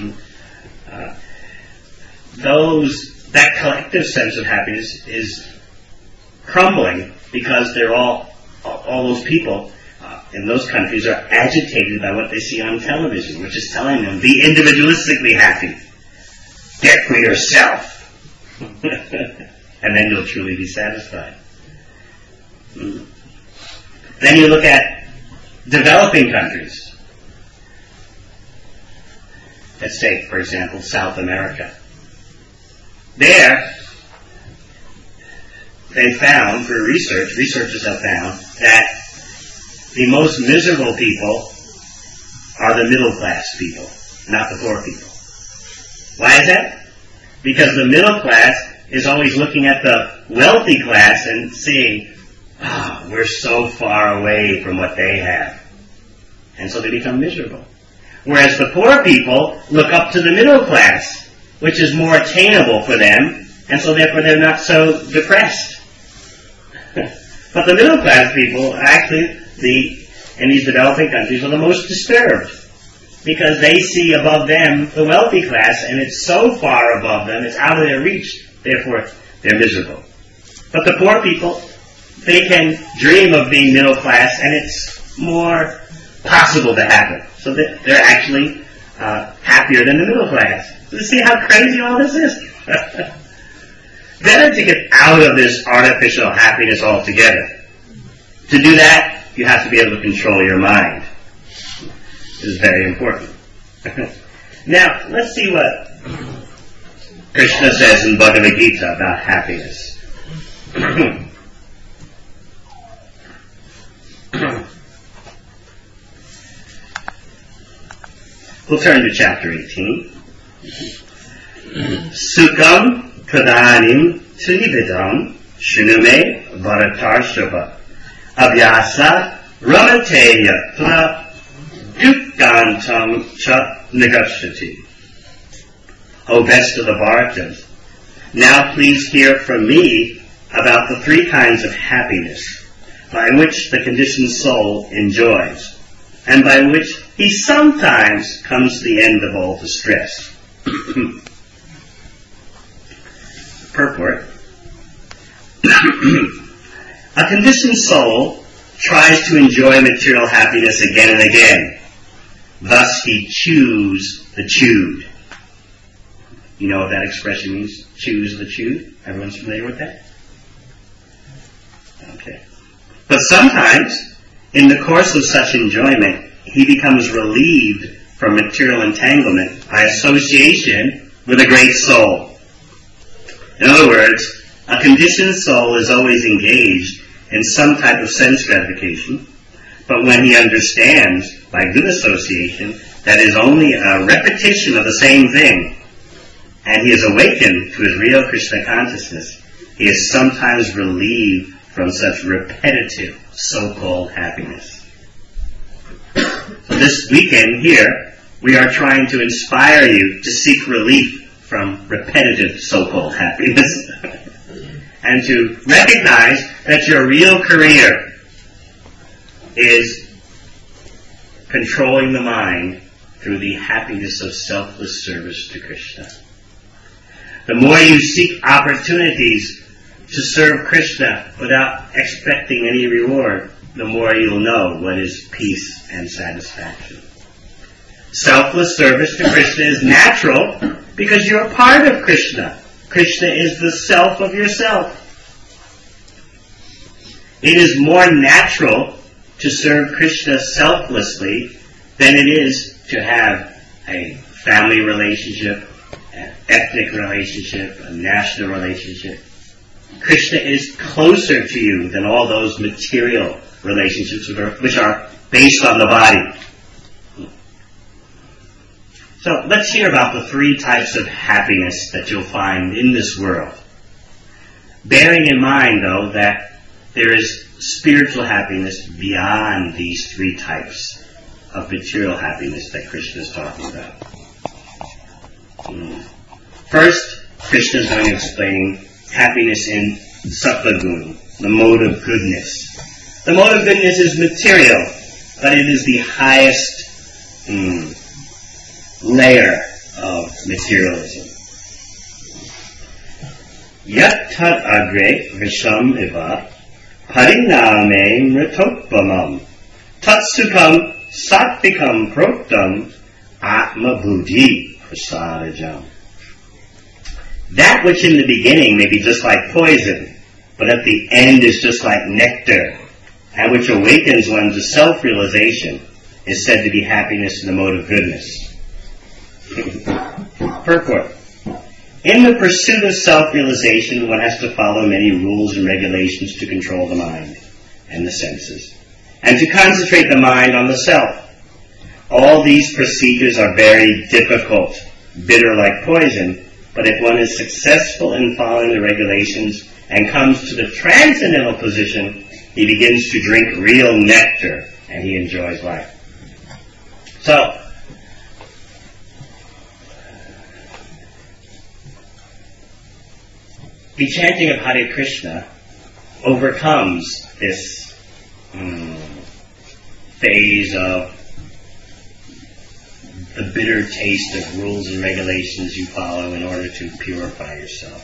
Speaker 1: That collective sense of happiness is crumbling because they're all those people in those countries are agitated by what they see on television, which is telling them, be individualistically happy. Get for yourself. And then you'll truly be satisfied. Then you look at developing countries. Let's take, for example, South America. There, they found, through researchers have found, that the most miserable people are the middle class people, not the poor people. Why is that? Because the middle class is always looking at the wealthy class and seeing, we're so far away from what they have. And so they become miserable. Whereas the poor people look up to the middle class, which is more attainable for them, and so therefore they're not so depressed. But the middle class people, actually, in these developing countries, are the most disturbed. Because they see above them the wealthy class, and it's so far above them, it's out of their reach. Therefore, they're miserable. But the poor people, they can dream of being middle class, and it's more possible to happen. So they're actually happier than the middle class. You see how crazy all this is? Better to get out of this artificial happiness altogether. To do that, you have to be able to control your mind. This is very important. Now, let's see what Krishna says in Bhagavad Gita about happiness. We'll turn to chapter 18. Sukham tadanim trividam shunume bharatarshava abhyasa ramateya tva dukkantam cha negashati. O best of the Bharatas, now please hear from me about the three kinds of happiness by which the conditioned soul enjoys, and by which he sometimes comes to the end of all distress. Purport. A conditioned soul tries to enjoy material happiness again and again. Thus he chews the chewed. You know what that expression means? Choose the chewed? Everyone's familiar with that? Okay. But sometimes, in the course of such enjoyment, he becomes relieved from material entanglement by association with a great soul. In other words, a conditioned soul is always engaged in some type of sense gratification, but when he understands, by good association, that is only a repetition of the same thing, and he is awakened to his real Krishna consciousness, he is sometimes relieved from such repetitive so-called happiness. So this weekend here, we are trying to inspire you to seek relief from repetitive so-called happiness and to recognize that your real career is controlling the mind through the happiness of selfless service to Krishna. The more you seek opportunities to serve Krishna without expecting any reward, the more you'll know what is peace and satisfaction. Selfless service to Krishna is natural because you're a part of Krishna. Krishna is the self of yourself. It is more natural to serve Krishna selflessly than it is to have a family relationship, an ethnic relationship, a national relationship. Krishna is closer to you than all those material relationships which are based on the body. So let's hear about the three types of happiness that you'll find in this world. Bearing in mind, though, that there is spiritual happiness beyond these three types of material happiness that Krishna is talking about. First, Krishna is going to explain happiness in Sattva Guna, the mode of goodness. The mode of goodness is material, but it is the highest layer of materialism. Yat tat agre visham eva pariname mritopamam tat sukham satvikam proktam atma buddhi prasadajam. That which in the beginning may be just like poison, but at the end is just like nectar, and which awakens one to self-realization, is said to be happiness in the mode of goodness. Purport. In the pursuit of self-realization, one has to follow many rules and regulations to control the mind and the senses, and to concentrate the mind on the self. All these procedures are very difficult, bitter like poison, but if one is successful in following the regulations and comes to the transcendental position, he begins to drink real nectar and he enjoys life. So, the chanting of Hare Krishna overcomes this phase of the bitter taste of rules and regulations you follow in order to purify yourself.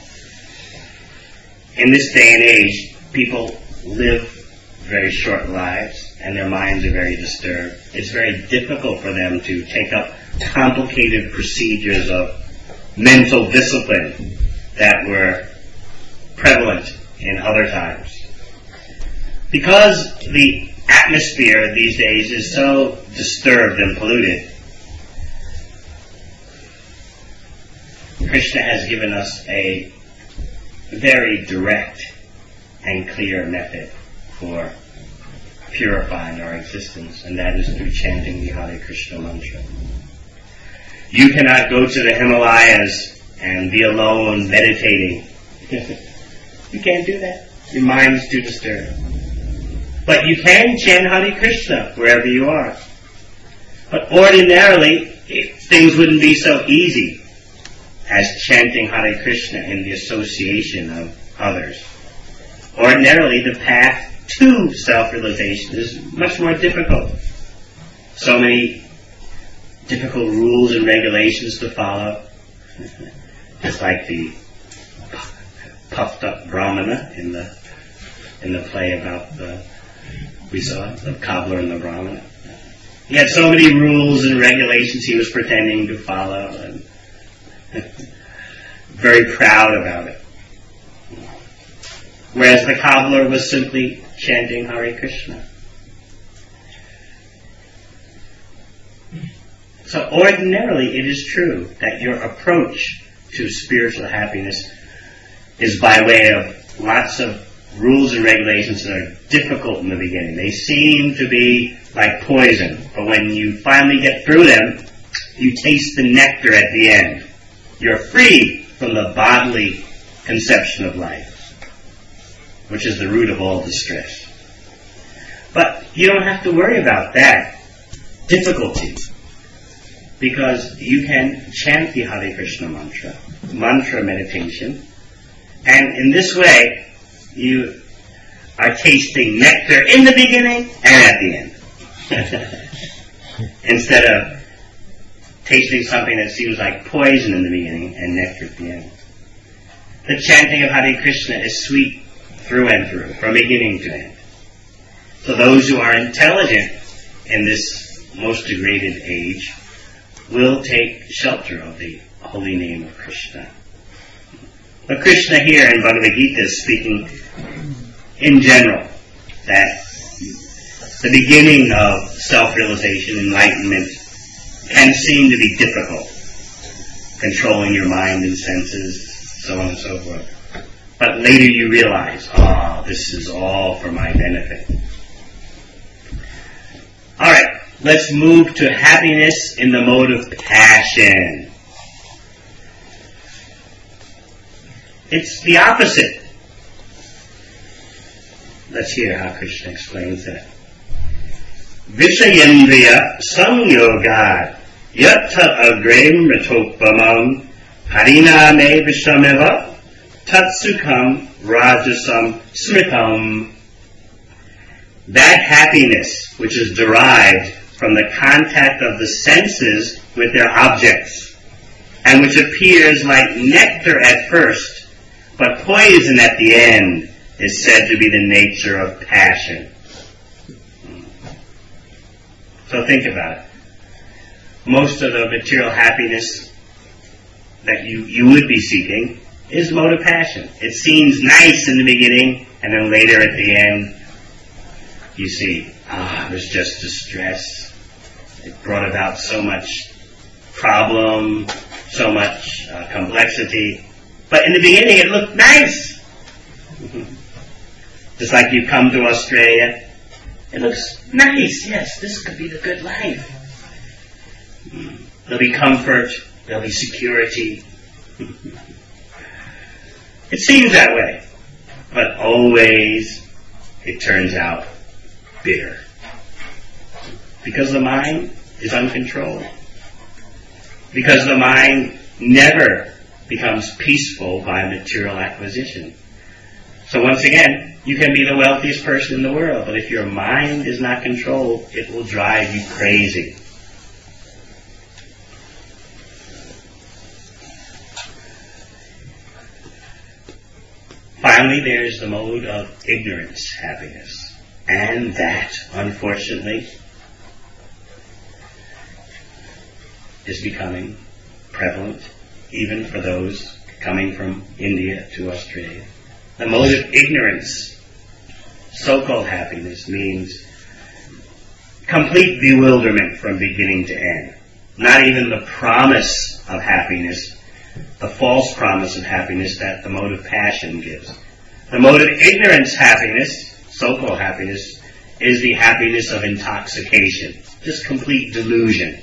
Speaker 1: In this day and age, people live very short lives and their minds are very disturbed. It's very difficult for them to take up complicated procedures of mental discipline that were prevalent in other times. Because the atmosphere these days is so disturbed and polluted, Krishna has given us a very direct and clear method for purifying our existence, and that is through chanting the Hare Krishna mantra. You cannot go to the Himalayas and be alone meditating. You can't do that. Your mind's too disturbed. But you can chant Hare Krishna wherever you are. But ordinarily, things wouldn't be so easy as chanting Hare Krishna in the association of others. Ordinarily, the path to self-realization is much more difficult. So many difficult rules and regulations to follow. Just like the puffed up Brahmana in the play about we saw the cobbler and the Brahmana. He had so many rules and regulations he was pretending to follow, and very proud about it. Whereas the cobbler was simply chanting Hare Krishna. So ordinarily it is true that your approach to spiritual happiness is by way of lots of rules and regulations that are difficult in the beginning. They seem to be like poison, but when you finally get through them, you taste the nectar at the end. You're free from the bodily conception of life, which is the root of all distress. But you don't have to worry about that difficulty, because you can chant the Hare Krishna mantra meditation, and in this way you are tasting nectar in the beginning and at the end. Instead of tasting something that seems like poison in the beginning and nectar at the end. The chanting of Hare Krishna is sweet through and through, from beginning to end. So those who are intelligent in this most degraded age will take shelter of the holy name of Krishna. But Krishna here in Bhagavad Gita is speaking in general, that the beginning of self-realization, enlightenment, can seem to be difficult. controlling your mind and senses, so on and so forth. But later you realize, this is all for my benefit. Alright, let's move to happiness in the mode of passion. It's the opposite. Let's hear how Krishna explains that. Vishayendriya samyoga yatta agrem ratopamam hariname vishameva tatsukham rajasam smritam. That happiness which is derived from the contact of the senses with their objects, and which appears like nectar at first, but poison at the end, is said to be the nature of passion. So think about it. Most of the material happiness that you would be seeking is mode of passion. It seems nice in the beginning, and then later at the end, you see, it was just distress. It brought about so much problem, so much complexity. But in the beginning, it looked nice. Just like you come to Australia, it looks nice. Yes, this could be the good life. There'll be comfort. There'll be security. It seems that way. But always, it turns out bitter. Because the mind is uncontrolled. Because the mind never becomes peaceful by material acquisition. So once again, you can be the wealthiest person in the world, but if your mind is not controlled, it will drive you crazy. Finally, there's the mode of ignorance happiness. And that, unfortunately, is becoming prevalent, even for those coming from India to Australia. The mode of ignorance, so-called happiness, means complete bewilderment from beginning to end. Not even the promise of happiness, the false promise of happiness that the mode of passion gives. The mode of ignorance happiness, so-called happiness, is the happiness of intoxication, just complete delusion.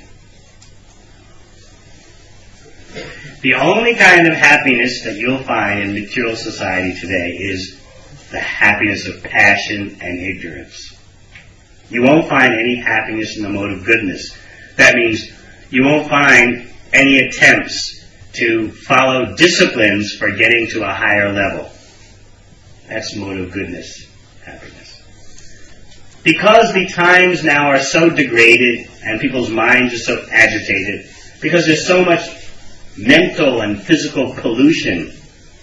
Speaker 1: The only kind of happiness that you'll find in material society today is the happiness of passion and ignorance. You won't find any happiness in the mode of goodness. That means you won't find any attempts to follow disciplines for getting to a higher level. That's mode of goodness, happiness. Because the times now are so degraded and people's minds are so agitated, because there's so much mental and physical pollution,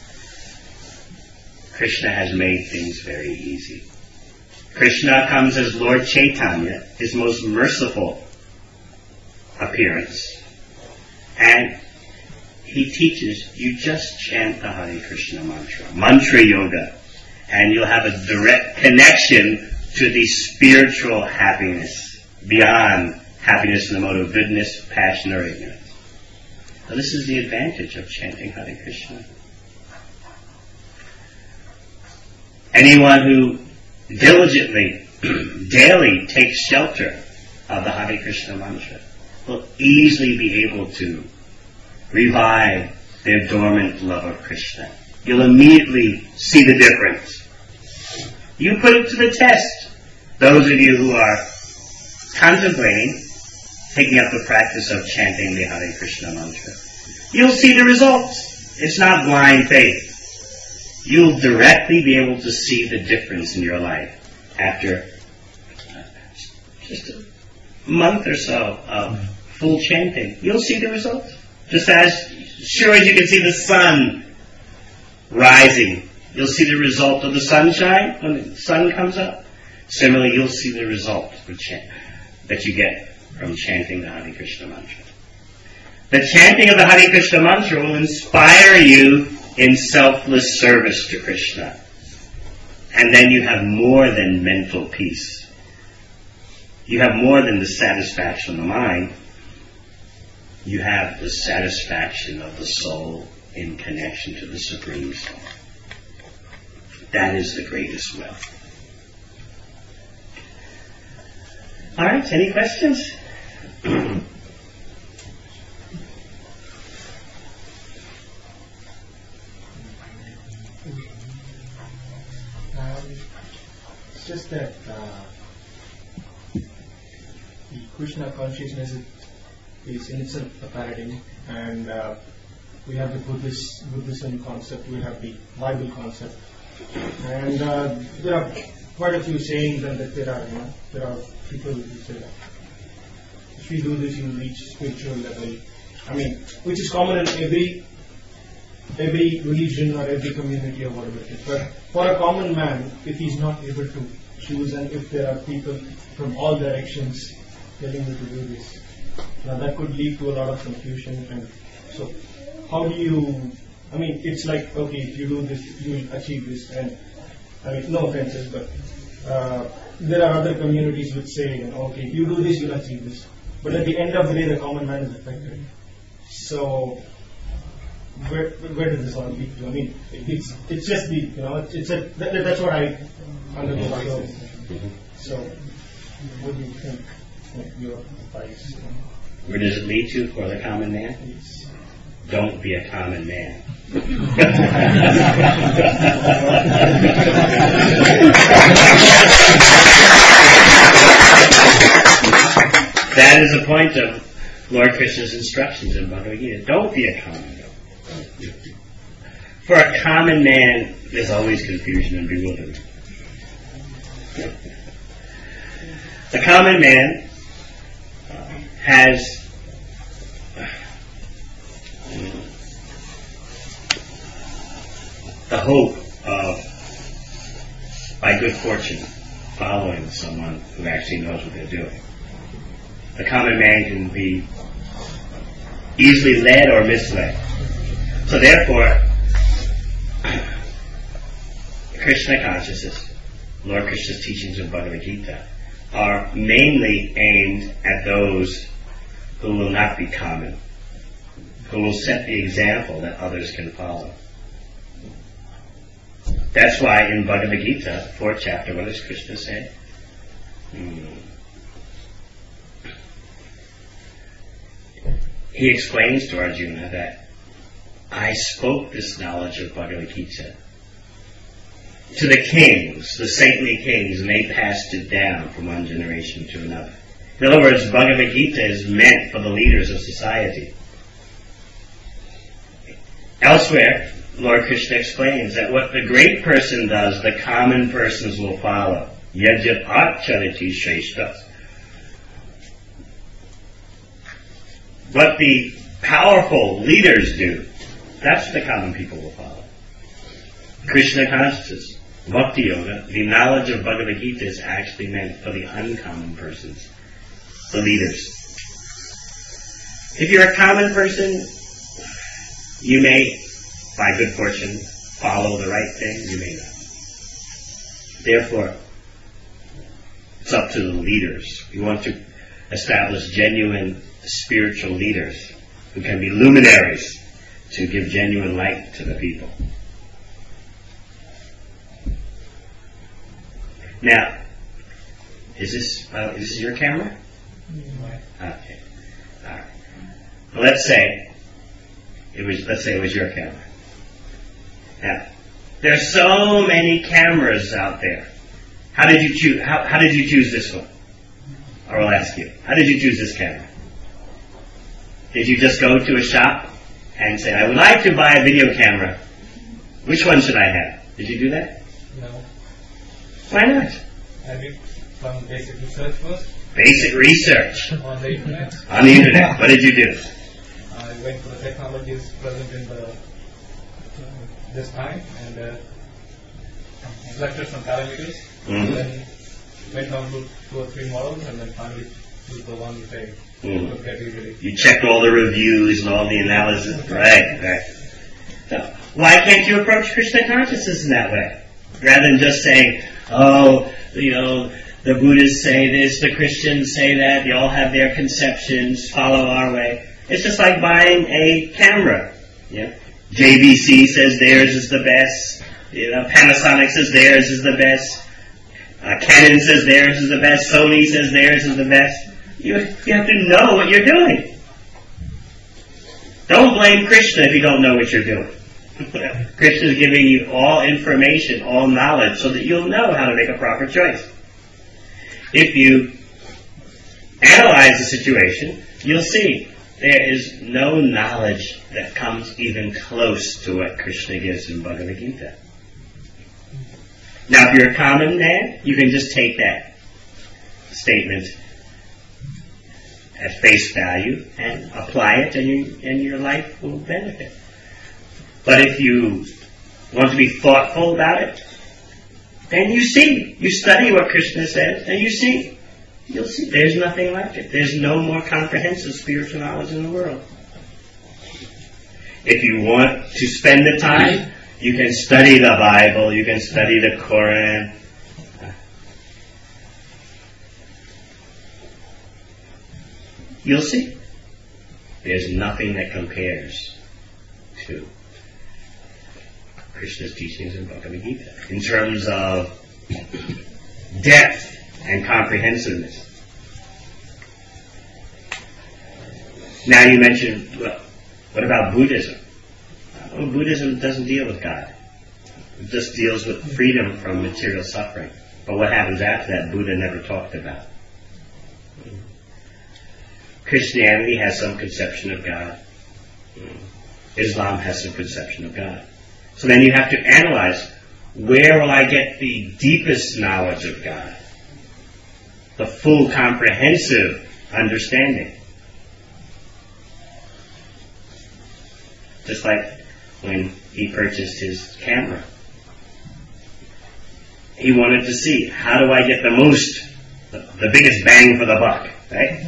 Speaker 1: Krishna has made things very easy. Krishna comes as Lord Chaitanya, his most merciful appearance, and he teaches you just chant the Hare Krishna mantra, mantra yoga, and you'll have a direct connection to the spiritual happiness beyond happiness in the mode of goodness, passion, or ignorance. So this is the advantage of chanting Hare Krishna. Anyone who diligently, daily takes shelter of the Hare Krishna mantra will easily be able to revive their dormant love of Krishna. You'll immediately see the difference. You put it to the test. Those of you who are contemplating taking up the practice of chanting the Hare Krishna mantra, you'll see the results. It's not blind faith. You'll directly be able to see the difference in your life after just a month or so of full chanting. You'll see the results. Just as sure as you can see the sun rising, you'll see the result of the sunshine when the sun comes up. Similarly, you'll see the result that you get from chanting the Hare Krishna mantra. The chanting of the Hare Krishna mantra will inspire you in selfless service to Krishna. And then you have more than mental peace. You have more than the satisfaction of the mind. you have the satisfaction of the soul in connection to the Supreme Soul. That is the greatest wealth. All right, any questions?
Speaker 2: It's just that the Krishna consciousness is in itself a paradigm, and we have the Buddhism concept, we have the Bible concept, and there are quite a few sayings, and that there are people who say that if you do this, you will reach spiritual level. I mean, which is common in every religion or every community or whatever it is. But for a common man, if he's not able to choose, and if there are people from all directions telling you to do this, now that could lead to a lot of confusion. And so, how do you? I mean, it's like, okay, if you do this, you will achieve this. And I mean, no offenses, but there are other communities which say, okay, if you do this, you'll achieve this. But at the end of the day, the common man is affected. So, where does this all lead to? I mean, it's just the, that's what I understood. So, what do you think? Your advice?
Speaker 1: Where does it lead to for the common man?
Speaker 2: Yes.
Speaker 1: Don't be a common man. That is the point of Lord Krishna's instructions in Bhagavad Gita. Don't be a common man. For a common man, there's always confusion and bewilderment. The common man has the hope of, by good fortune, following someone who actually knows what they're doing. The common man can be easily led or misled. So therefore, Krishna consciousness, Lord Krishna's teachings in Bhagavad Gita, are mainly aimed at those who will not be common, who will set the example that others can follow. That's why in Bhagavad Gita, 4th chapter, what does Krishna say? He explains to Arjuna that I spoke this knowledge of Bhagavad Gita to the kings, the saintly kings, and they passed it down from one generation to another. In other words, Bhagavad Gita is meant for the leaders of society. Elsewhere, Lord Krishna explains that what the great person does, the common persons will follow. Yajat achariti shreshta. What the powerful leaders do, that's what the common people will follow. Krishna consciousness, Bhakti Yoga, the knowledge of Bhagavad Gita is actually meant for the uncommon persons, the leaders. If you're a common person, you may, by good fortune, follow the right thing, you may not. Therefore, it's up to the leaders. We want to establish genuine spiritual leaders who can be luminaries to give genuine light to the people. Now, is this your camera? Okay. All right. Well, let's say it was your camera. Now, there's so many cameras out there. How did you choose? How did you choose this one? Or I'll ask you, how did you choose this camera? Did you just go to a shop and say, I would like to buy a video camera. Which one should I have? Did you do that?
Speaker 3: No.
Speaker 1: Why not?
Speaker 3: I did some basic research first.
Speaker 1: Basic research.
Speaker 3: On the internet.
Speaker 1: On the internet. What did you do?
Speaker 3: I went for the technologies present in this time and selected some parameters.
Speaker 1: Mm-hmm.
Speaker 3: Then went down to 2 or 3 models and then finally choose the one which I looked at easily.
Speaker 1: You checked all the reviews and all the analysis. Right. So, why can't you approach Krishna consciousness in that way? Rather than just saying, the Buddhists say this, the Christians say that, they all have their conceptions, follow our way. It's just like buying a camera. Yeah? JVC says theirs is the best. Panasonic says theirs is the best. Canon says theirs is the best. Sony says theirs is the best. You have to know what you're doing. Don't blame Krishna if you don't know what you're doing. Krishna is giving you all information, all knowledge, so that you'll know how to make a proper choice. If you analyze the situation, you'll see there is no knowledge that comes even close to what Krishna gives in Bhagavad Gita. Now, if you're a common man, you can just take that statement at face value and apply it, and your life will benefit. But if you want to be thoughtful about it, then you study what Krishna says, and you'll see there's nothing like it. There's no more comprehensive spiritual knowledge in the world. If you want to spend the time, you can study the Bible, you can study the Quran. You'll see. There's nothing that compares to Krishna's teachings in Bhagavad Gita in terms of depth and comprehensiveness. Now you mentioned, well, what about Buddhism? Well, Buddhism doesn't deal with God. It just deals with freedom from material suffering. But what happens after that, Buddha never talked about. Christianity has some conception of God. Islam has some conception of God. So then you have to analyze, where will I get the deepest knowledge of God? The full comprehensive understanding. Just like when he purchased his camera. He wanted to see, how do I get the biggest bang for the buck, right?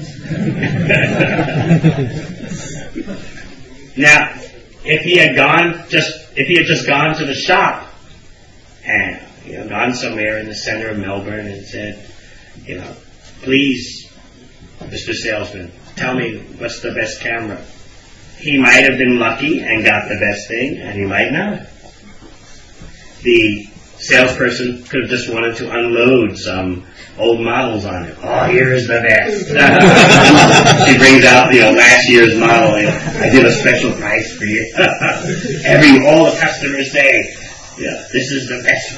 Speaker 1: Now, if he had just gone to the shop and gone somewhere in the center of Melbourne and said, please, Mr. Salesman, tell me what's the best camera. He might have been lucky and got the best thing, and he might not. The salesperson could have just wanted to unload some old models on it. Oh, here is the best. She brings out last year's model. I did a special price for you. All the customers say, this is the best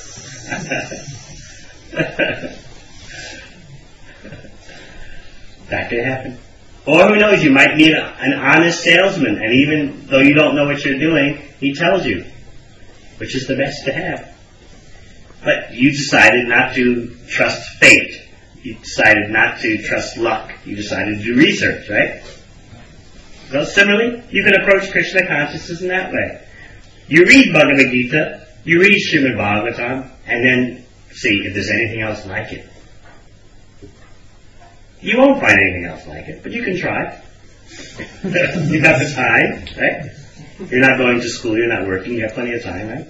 Speaker 1: one. That could happen. Or who knows, you might meet an honest salesman, and even though you don't know what you're doing, he tells you which is the best to have. But you decided not to trust fate. You decided not to trust luck. You decided to do research, right? So similarly, you can approach Krishna consciousness in that way. You read Bhagavad Gita, you read Srimad Bhagavatam, and then see if there's anything else like it. You won't find anything else like it, but you can try. You've got the time, right? You're not going to school, you're not working, you have plenty of time, right?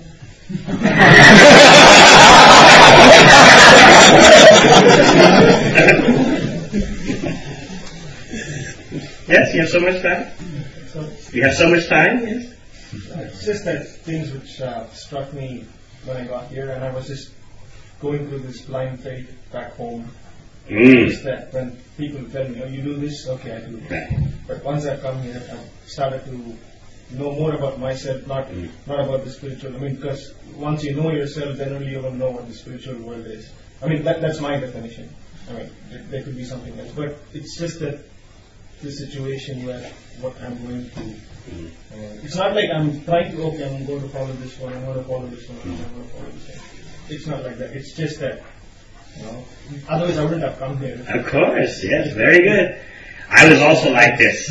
Speaker 1: Yes, you have so much time? You have so much time, yes?
Speaker 2: It's just that things which struck me when I got here, and I was just going through this blind faith back home. Just that when people tell me, you do this, okay, I do it. But once I come here, I've started to know more about myself, not about the spiritual. Because once you know yourself, then only you will know what the spiritual world is. That's my definition. There could be something else. But it's just that the situation where what I'm going through. It's not like I'm trying to, I'm going to follow this one, I'm going to follow this one, I'm going to follow this one. It's not like that. It's just that, otherwise I wouldn't have come here.
Speaker 1: Of course, yes, very good. I was also like this.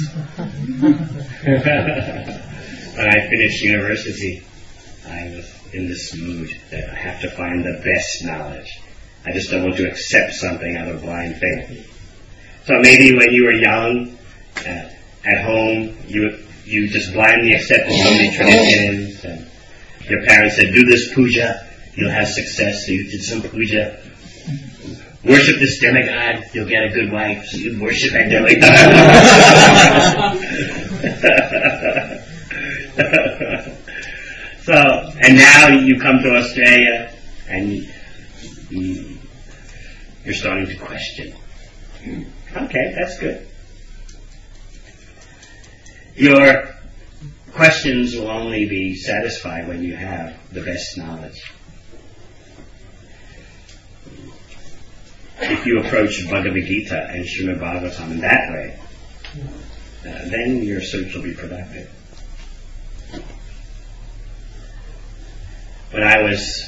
Speaker 1: When I finished university, I was in this mood that I have to find the best knowledge. I just don't want to accept something out of blind faith. So maybe when you were young, at home, you just blindly accepted so many traditions, and your parents said, do this puja, you'll have success, so you did some puja. worship this demigod, you'll get a good wife. So you worship that demigod. So, and now you come to Australia and you're starting to question. Okay, that's good. Your questions will only be satisfied when you have the best knowledge. If you approach Bhagavad Gita and Srimad Bhagavatam in that way, then your search will be productive. When I was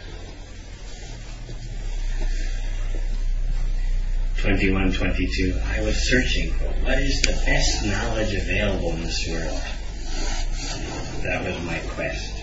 Speaker 1: 21, 22, I was searching for what is the best knowledge available in this world. That was my quest.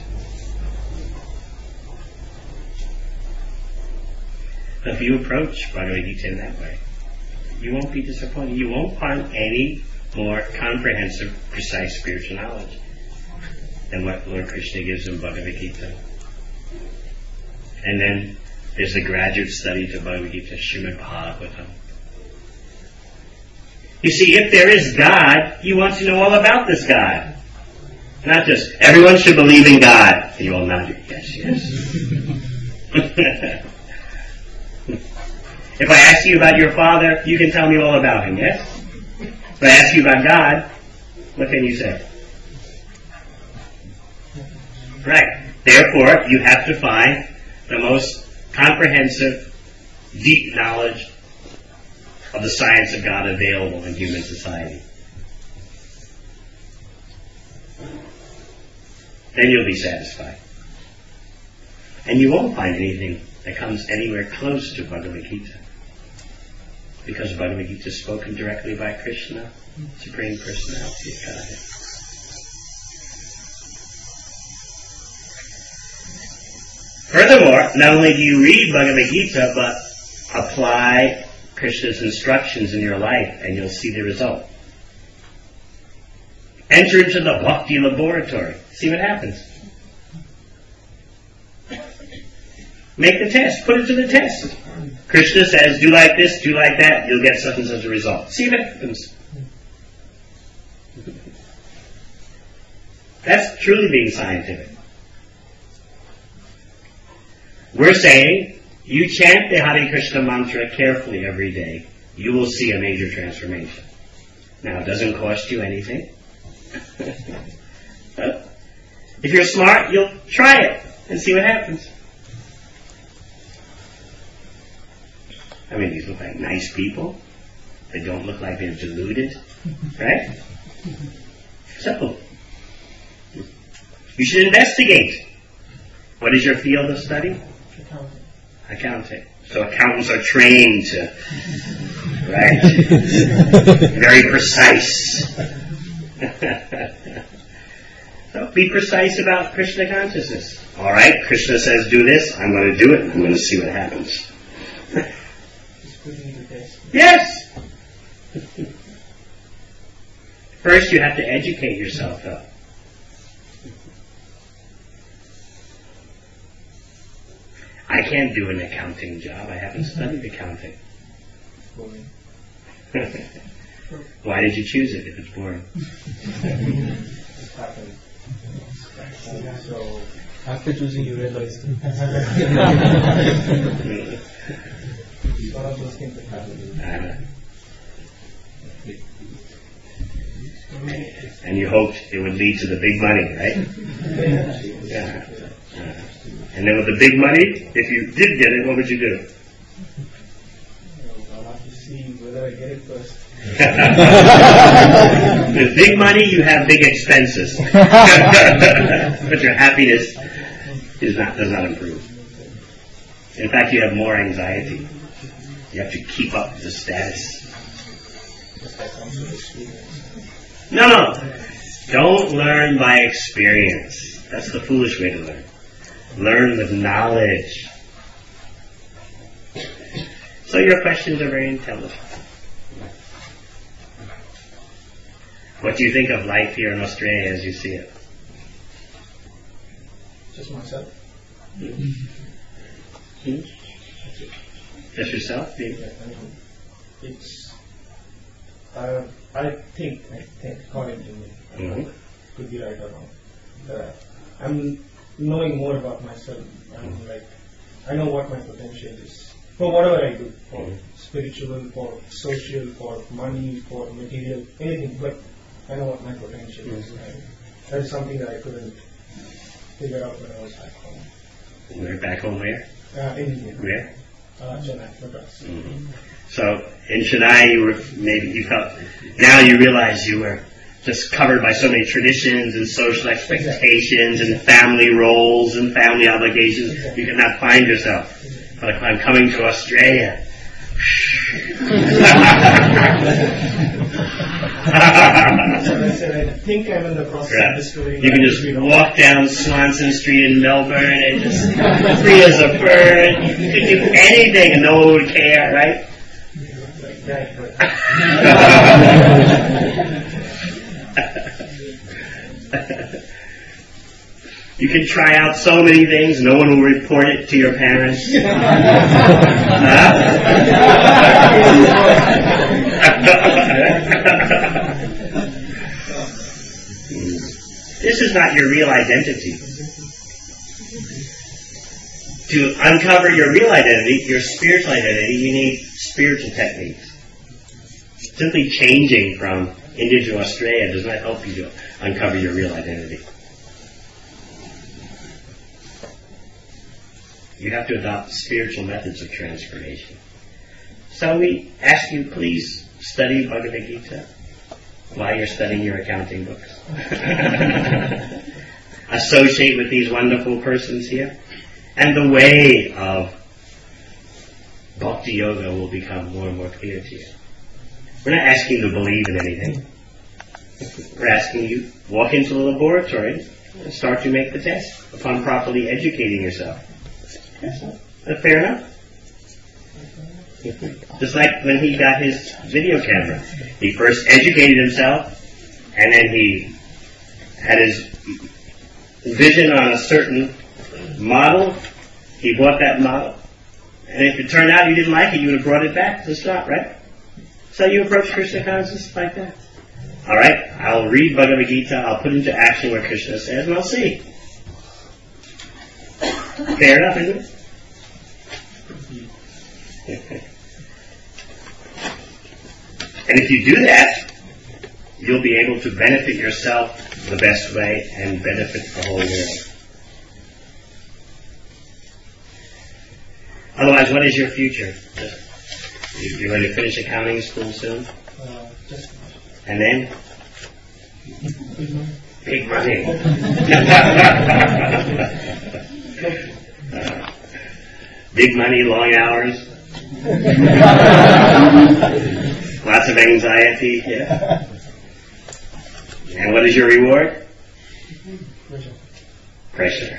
Speaker 1: If you approach Bhagavad Gita in that way, you won't be disappointed. You won't find any more comprehensive, precise spiritual knowledge than what Lord Krishna gives in Bhagavad Gita. And then there's a graduate study to Bhagavad Gita, Srimad Bhagavatam. You see, if there is God, you want to know all about this God. Not just, everyone should believe in God. And you all nod your yes, yes. If I ask you about your father, you can tell me all about him, yes? If I ask you about God, what can you say? Right. Therefore, you have to find the most comprehensive, deep knowledge of the science of God available in human society. Then you'll be satisfied. And you won't find anything that comes anywhere close to Bhagavad Gita. Because Bhagavad Gita is spoken directly by Krishna, Supreme Personality of Godhead. Furthermore, not only do you read Bhagavad Gita, but apply Krishna's instructions in your life and you'll see the result. Enter into the Bhakti laboratory. See what happens. Make the test. Put it to the test. Krishna says, do like this, do like that, you'll get such and such a result. See what happens. That's truly being scientific. We're saying, you chant the Hare Krishna mantra carefully every day, you will see a major transformation. Now, it doesn't cost you anything. If you're smart, you'll try it and see what happens. I mean, these look like nice people. They don't look like they're deluded. Right? So, you should investigate. What is your field of study? Accounting. So accountants are trained to, right? Very precise. So be precise about Krishna consciousness. All right, Krishna says do this, I'm going to do it, I'm going to see what happens. Yes! First you have to educate yourself though. I can't do an accounting job. I haven't studied accounting.
Speaker 2: Boring.
Speaker 1: Why did you choose it if it's boring?
Speaker 2: It happened. So, after choosing, you realized one of those things that happened.
Speaker 1: And you hoped it would lead to the big money, right? Yeah. And then with the big money, if you did get it, what would you do?
Speaker 2: I'll have to see whether I get it first.
Speaker 1: With big money, you have big expenses. But your happiness does not improve. In fact, you have more anxiety. You have to keep up the status. No. Don't learn by experience. That's the foolish way to learn. Learn with knowledge. So your questions are very intelligent. What do you think of life here in Australia as you see it?
Speaker 2: Just myself.
Speaker 1: Just yourself?
Speaker 2: Yeah, I mean, it's. I think, according to me,
Speaker 1: Mhm.
Speaker 2: could be right or wrong. I'm knowing more about myself. I'm like, I know what my potential is for whatever I do, for spiritual, for social, for money, for material, anything. But I know what my potential is, and that is something that I couldn't figure out when I was back home.
Speaker 1: We're back home where?
Speaker 2: In India,
Speaker 1: Where?
Speaker 2: Chennai, Madras.
Speaker 1: So in Chennai, you felt, now you realize you were just covered by so many traditions and social expectations and family roles and family obligations. You could not find yourself. But if I'm coming to Australia.
Speaker 2: So I said, I think I'm in the process of discovering.
Speaker 1: You can just walk down Swanson Street in Melbourne and just free as a bird. You could do anything and no one would care, right? You can try out so many things, no one will report it to your parents. This is not your real identity. To uncover your real identity, your spiritual identity, you need spiritual techniques. Simply changing from India to Australia does not help you to uncover your real identity. You have to adopt spiritual methods of transformation. So we ask you, please study Bhagavad Gita while you're studying your accounting books. Associate with these wonderful persons here. And the way of Bhakti Yoga will become more and more clear to you. We're not asking you to believe in anything. We're asking you, walk into the laboratory and start to make the test upon properly educating yourself. Fair enough? Just like when he got his video camera. He first educated himself, and then he had his vision on a certain model. He bought that model. And if it turned out you didn't like it, you would have brought it back to the shop, right? So you approach Krishna consciousness like that. Alright, I'll read Bhagavad Gita, I'll put into action what Krishna says, and I'll see. Fair enough, isn't it? And if you do that, you'll be able to benefit yourself the best way and benefit the whole world. Otherwise, what is your future? You're going to finish accounting school soon? And then? Big money. Big money, long hours. Lots of anxiety. Yeah. And what is your reward? Pressure.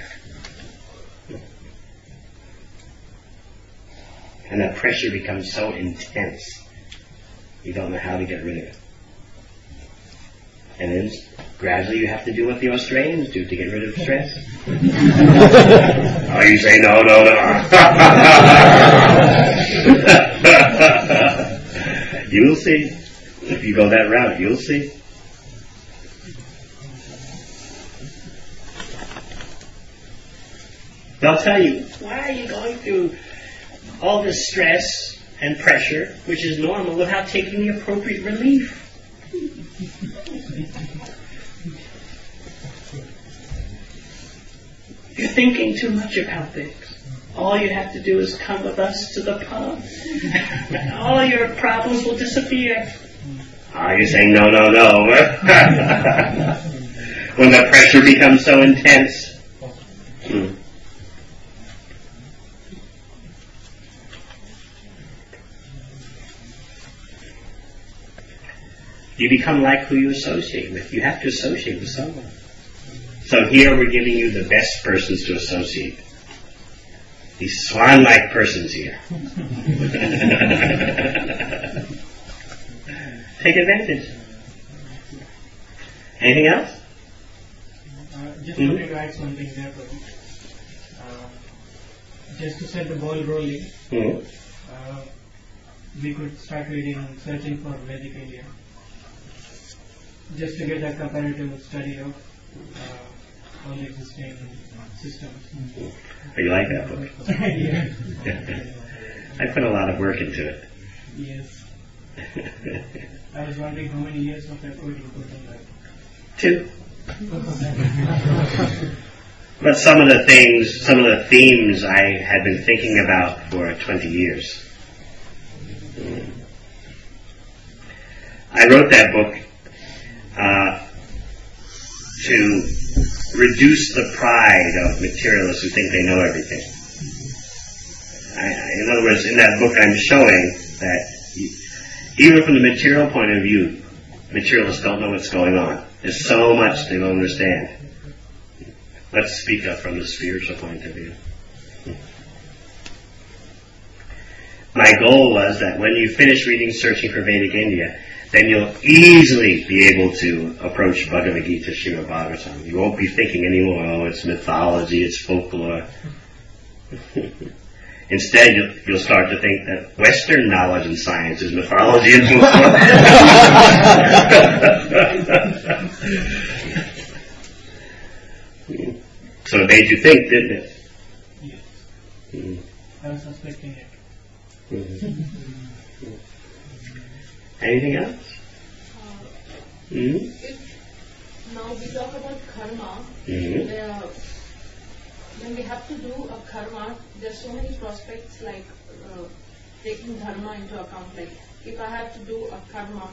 Speaker 1: And that pressure becomes so intense, you don't know how to get rid of it. And then gradually you have to do what the Australians do to get rid of stress. Oh, you say no. You'll see. If you go that route, you'll see. They'll tell you, why are you going through all this stress and pressure, which is normal, without taking the appropriate relief? You're thinking too much about things. All you have to do is come with us to the pub. All your problems will disappear. Ah, you're saying no. When the pressure becomes so intense. You become like who you associate with. You have to associate with someone. So here we're giving you the best persons to associate. These swan-like persons here. Take advantage. Anything else?
Speaker 2: Just wanted to add something there, just to set the ball rolling. we could start reading, searching for Vedic India, just to get a comparative study of all the existing systems.
Speaker 1: Oh, you like that book?
Speaker 2: Yeah.
Speaker 1: I put a lot of work into it.
Speaker 2: Yes. I was wondering how many years of effort you put in that.
Speaker 1: 2. But some of the themes I had been thinking about for 20 years. I wrote that book to reduce the pride of materialists who think they know everything. In other words, in that book I'm showing that even from the material point of view, materialists don't know what's going on. There's so much they don't understand. Let's speak up from the spiritual point of view. My goal was that when you finish reading Searching for Vedic India, then you'll easily be able to approach Bhagavad Gita, Srimad Bhagavatam. You won't be thinking anymore, oh, it's mythology, it's folklore. Instead, you'll start to think that Western knowledge and science is mythology and folklore. So it made you think, didn't it?
Speaker 2: Yes. I was suspecting it.
Speaker 1: Anything else?
Speaker 4: If now we talk about karma, when we have to do a karma, there's so many prospects like taking dharma into account. Like if I have to do a karma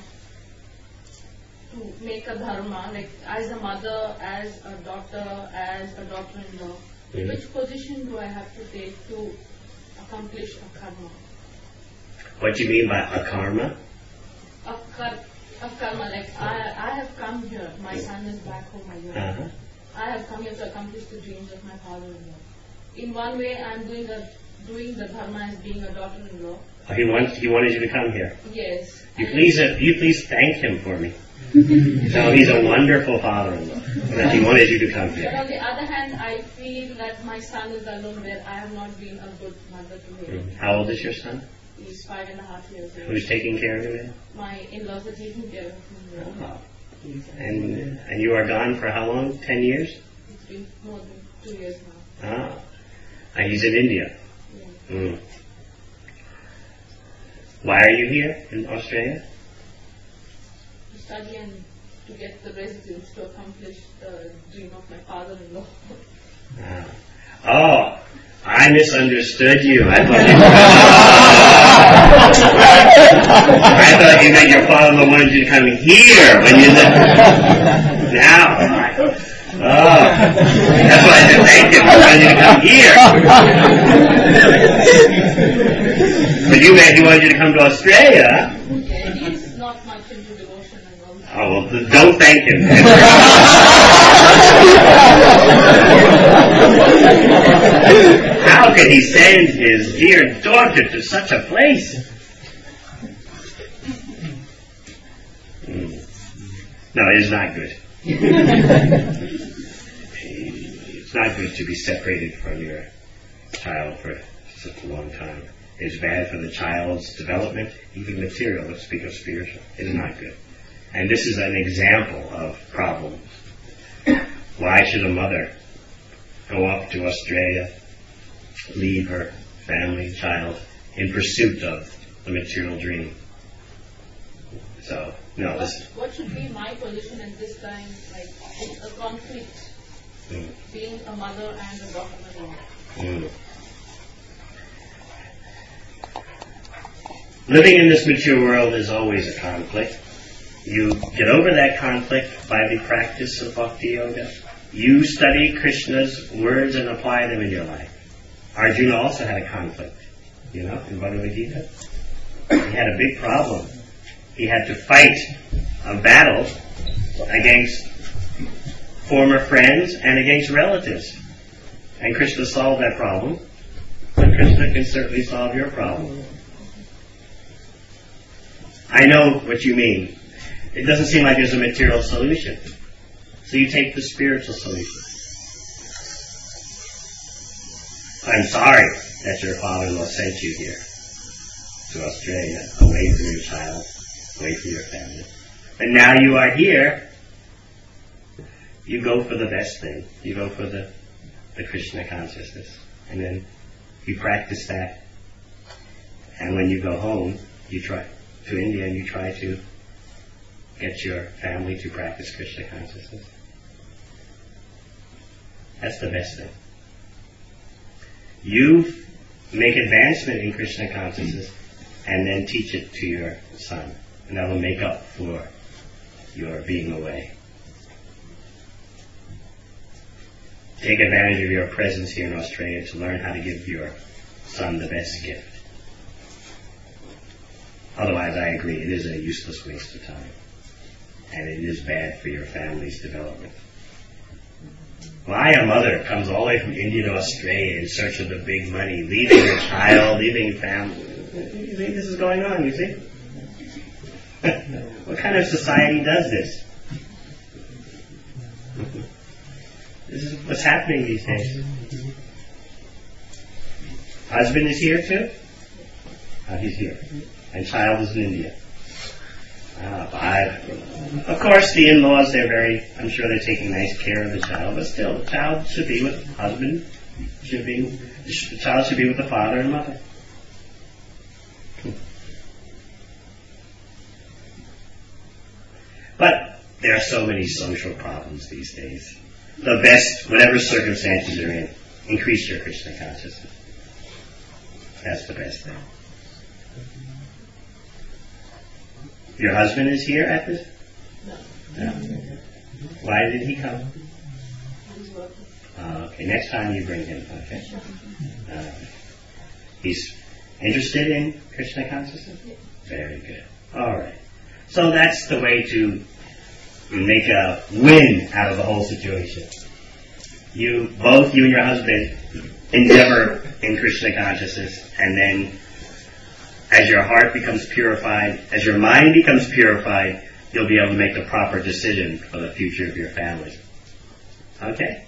Speaker 4: to make a dharma, like as a mother, as a daughter-in-law, which position do I have to take to accomplish a karma?
Speaker 1: What do you mean by a karma?
Speaker 4: A karma, like I have come here, my son is back home a year. I have come here to accomplish the dreams of my father-in-law. In one way, I'm doing the dharma as being a daughter-in-law.
Speaker 1: Oh, he wanted you to come here.
Speaker 4: Yes.
Speaker 1: You please thank him for me. So he's a wonderful father-in-law. That he wanted you to come
Speaker 4: But
Speaker 1: here.
Speaker 4: on the other hand, I feel that my son is alone where I have not been a good mother to him.
Speaker 1: How old is your son?
Speaker 4: He's 5.5 years old.
Speaker 1: Who's taking care of him
Speaker 4: My in-laws are taking care of him.
Speaker 1: now? Oh. And you are gone for how long? 10 years?
Speaker 4: It's been more than 2 years now.
Speaker 1: Ah. And he's in India.
Speaker 4: Yeah.
Speaker 1: Why are you here in Australia?
Speaker 4: To study and to get the residence to accomplish the dream of my father-in-law.
Speaker 1: Oh, I misunderstood you. I thought you meant your father-in-law wanted you to come here when you lived. Now, that's why I said thank you. I wanted you to come here. But you meant he wanted you to come to Australia.
Speaker 4: Yeah, he's not much into devotion and all.
Speaker 1: Oh, well, don't thank him. How could he send his dear daughter to such a place? No, it is not good. It's not good to be separated from your child for such a long time. It's bad for the child's development, even material, let's speak of spiritual. It is not good. And this is an example of problems. Why should a mother go up to Australia, leave her family, child, in pursuit of the material dream? So, no.
Speaker 4: What should be my position at this time, like a conflict, being a mother and a daughter-in-law?
Speaker 1: Living in this material world is always a conflict. You get over that conflict by the practice of Bhakti Yoga. You study Krishna's words and apply them in your life. Arjuna also had a conflict, in Bhagavad Gita. He had a big problem. He had to fight a battle against former friends and against relatives. And Krishna solved that problem. And Krishna can certainly solve your problem. I know what you mean. It doesn't seem like there's a material solution. So you take the spiritual solution. I'm sorry that your father-in-law sent you here. to Australia, away from your child, away from your family. But now you are here, you go for the best thing. You go for the Krishna consciousness. And then you practice that. And when you go home, you try to India and you try to get your family to practice Krishna consciousness. That's the best thing. You make advancement in Krishna consciousness and then teach it to your son. And that will make up for your being away. Take advantage of your presence here in Australia to learn how to give your son the best gift. Otherwise, I agree, it is a useless waste of time. And it is bad for your family's development. Why a mother comes all the way from India to Australia in search of the big money, leaving her child, leaving family. You think this is going on, you see? What kind of society does this? This is what's happening these days. Husband is here too? He's here. And child is in India. Of course, the in-laws, I'm sure they're taking nice care of the child, but still, the child should be with the husband, the child should be with the father and mother. But there are so many social problems these days. The best, whatever circumstances you're in, increase your Krishna consciousness. That's the best thing. Your husband is here at this? No. Why did he come?
Speaker 4: He's working.
Speaker 1: Okay, next time you bring him, okay? He's interested in Krishna consciousness?
Speaker 4: Yes.
Speaker 1: Very good. All right. So that's the way to make a win out of the whole situation. Both you and your husband endeavor in Krishna consciousness, and then as your heart becomes purified, as your mind becomes purified, you'll be able to make the proper decision for the future of your family. Okay?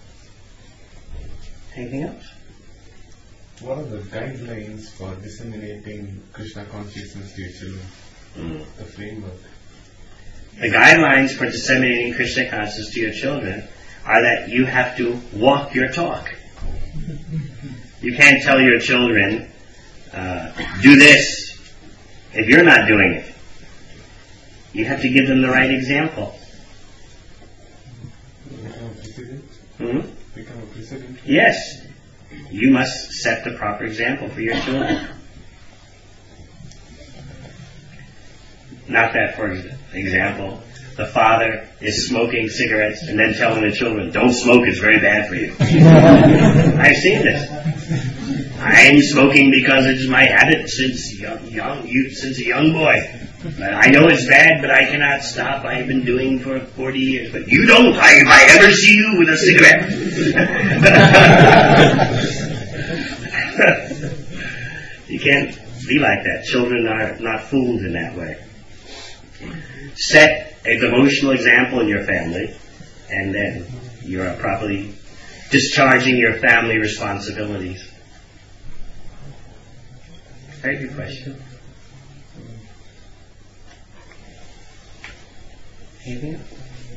Speaker 1: Anything else?
Speaker 5: What are the guidelines for disseminating Krishna consciousness to your children? The framework.
Speaker 1: The guidelines for disseminating Krishna consciousness to your children are that you have to walk your talk. You can't tell your children, do this, if you're not doing it. You have to give them the right example.
Speaker 5: Become a precedent? Become a precedent?
Speaker 1: Yes. You must set the proper example for your children. Not that, for example, the father is smoking cigarettes and then telling the children, don't smoke, it's very bad for you. I've seen this. I'm smoking because it's my habit since a young boy. But I know it's bad, but I cannot stop. I've been doing for 40 years. But you don't. If I ever see you with a cigarette. You can't be like that. Children are not fooled in that way. Set a devotional example in your family, and then you are properly discharging your family responsibilities. Very good question. Anything else?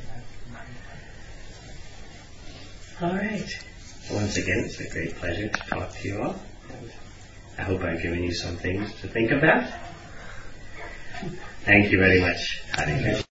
Speaker 1: All right. Once again, it's a great pleasure to talk to you all. I hope I've given you some things to think about. Thank you very much. Hare Krishna.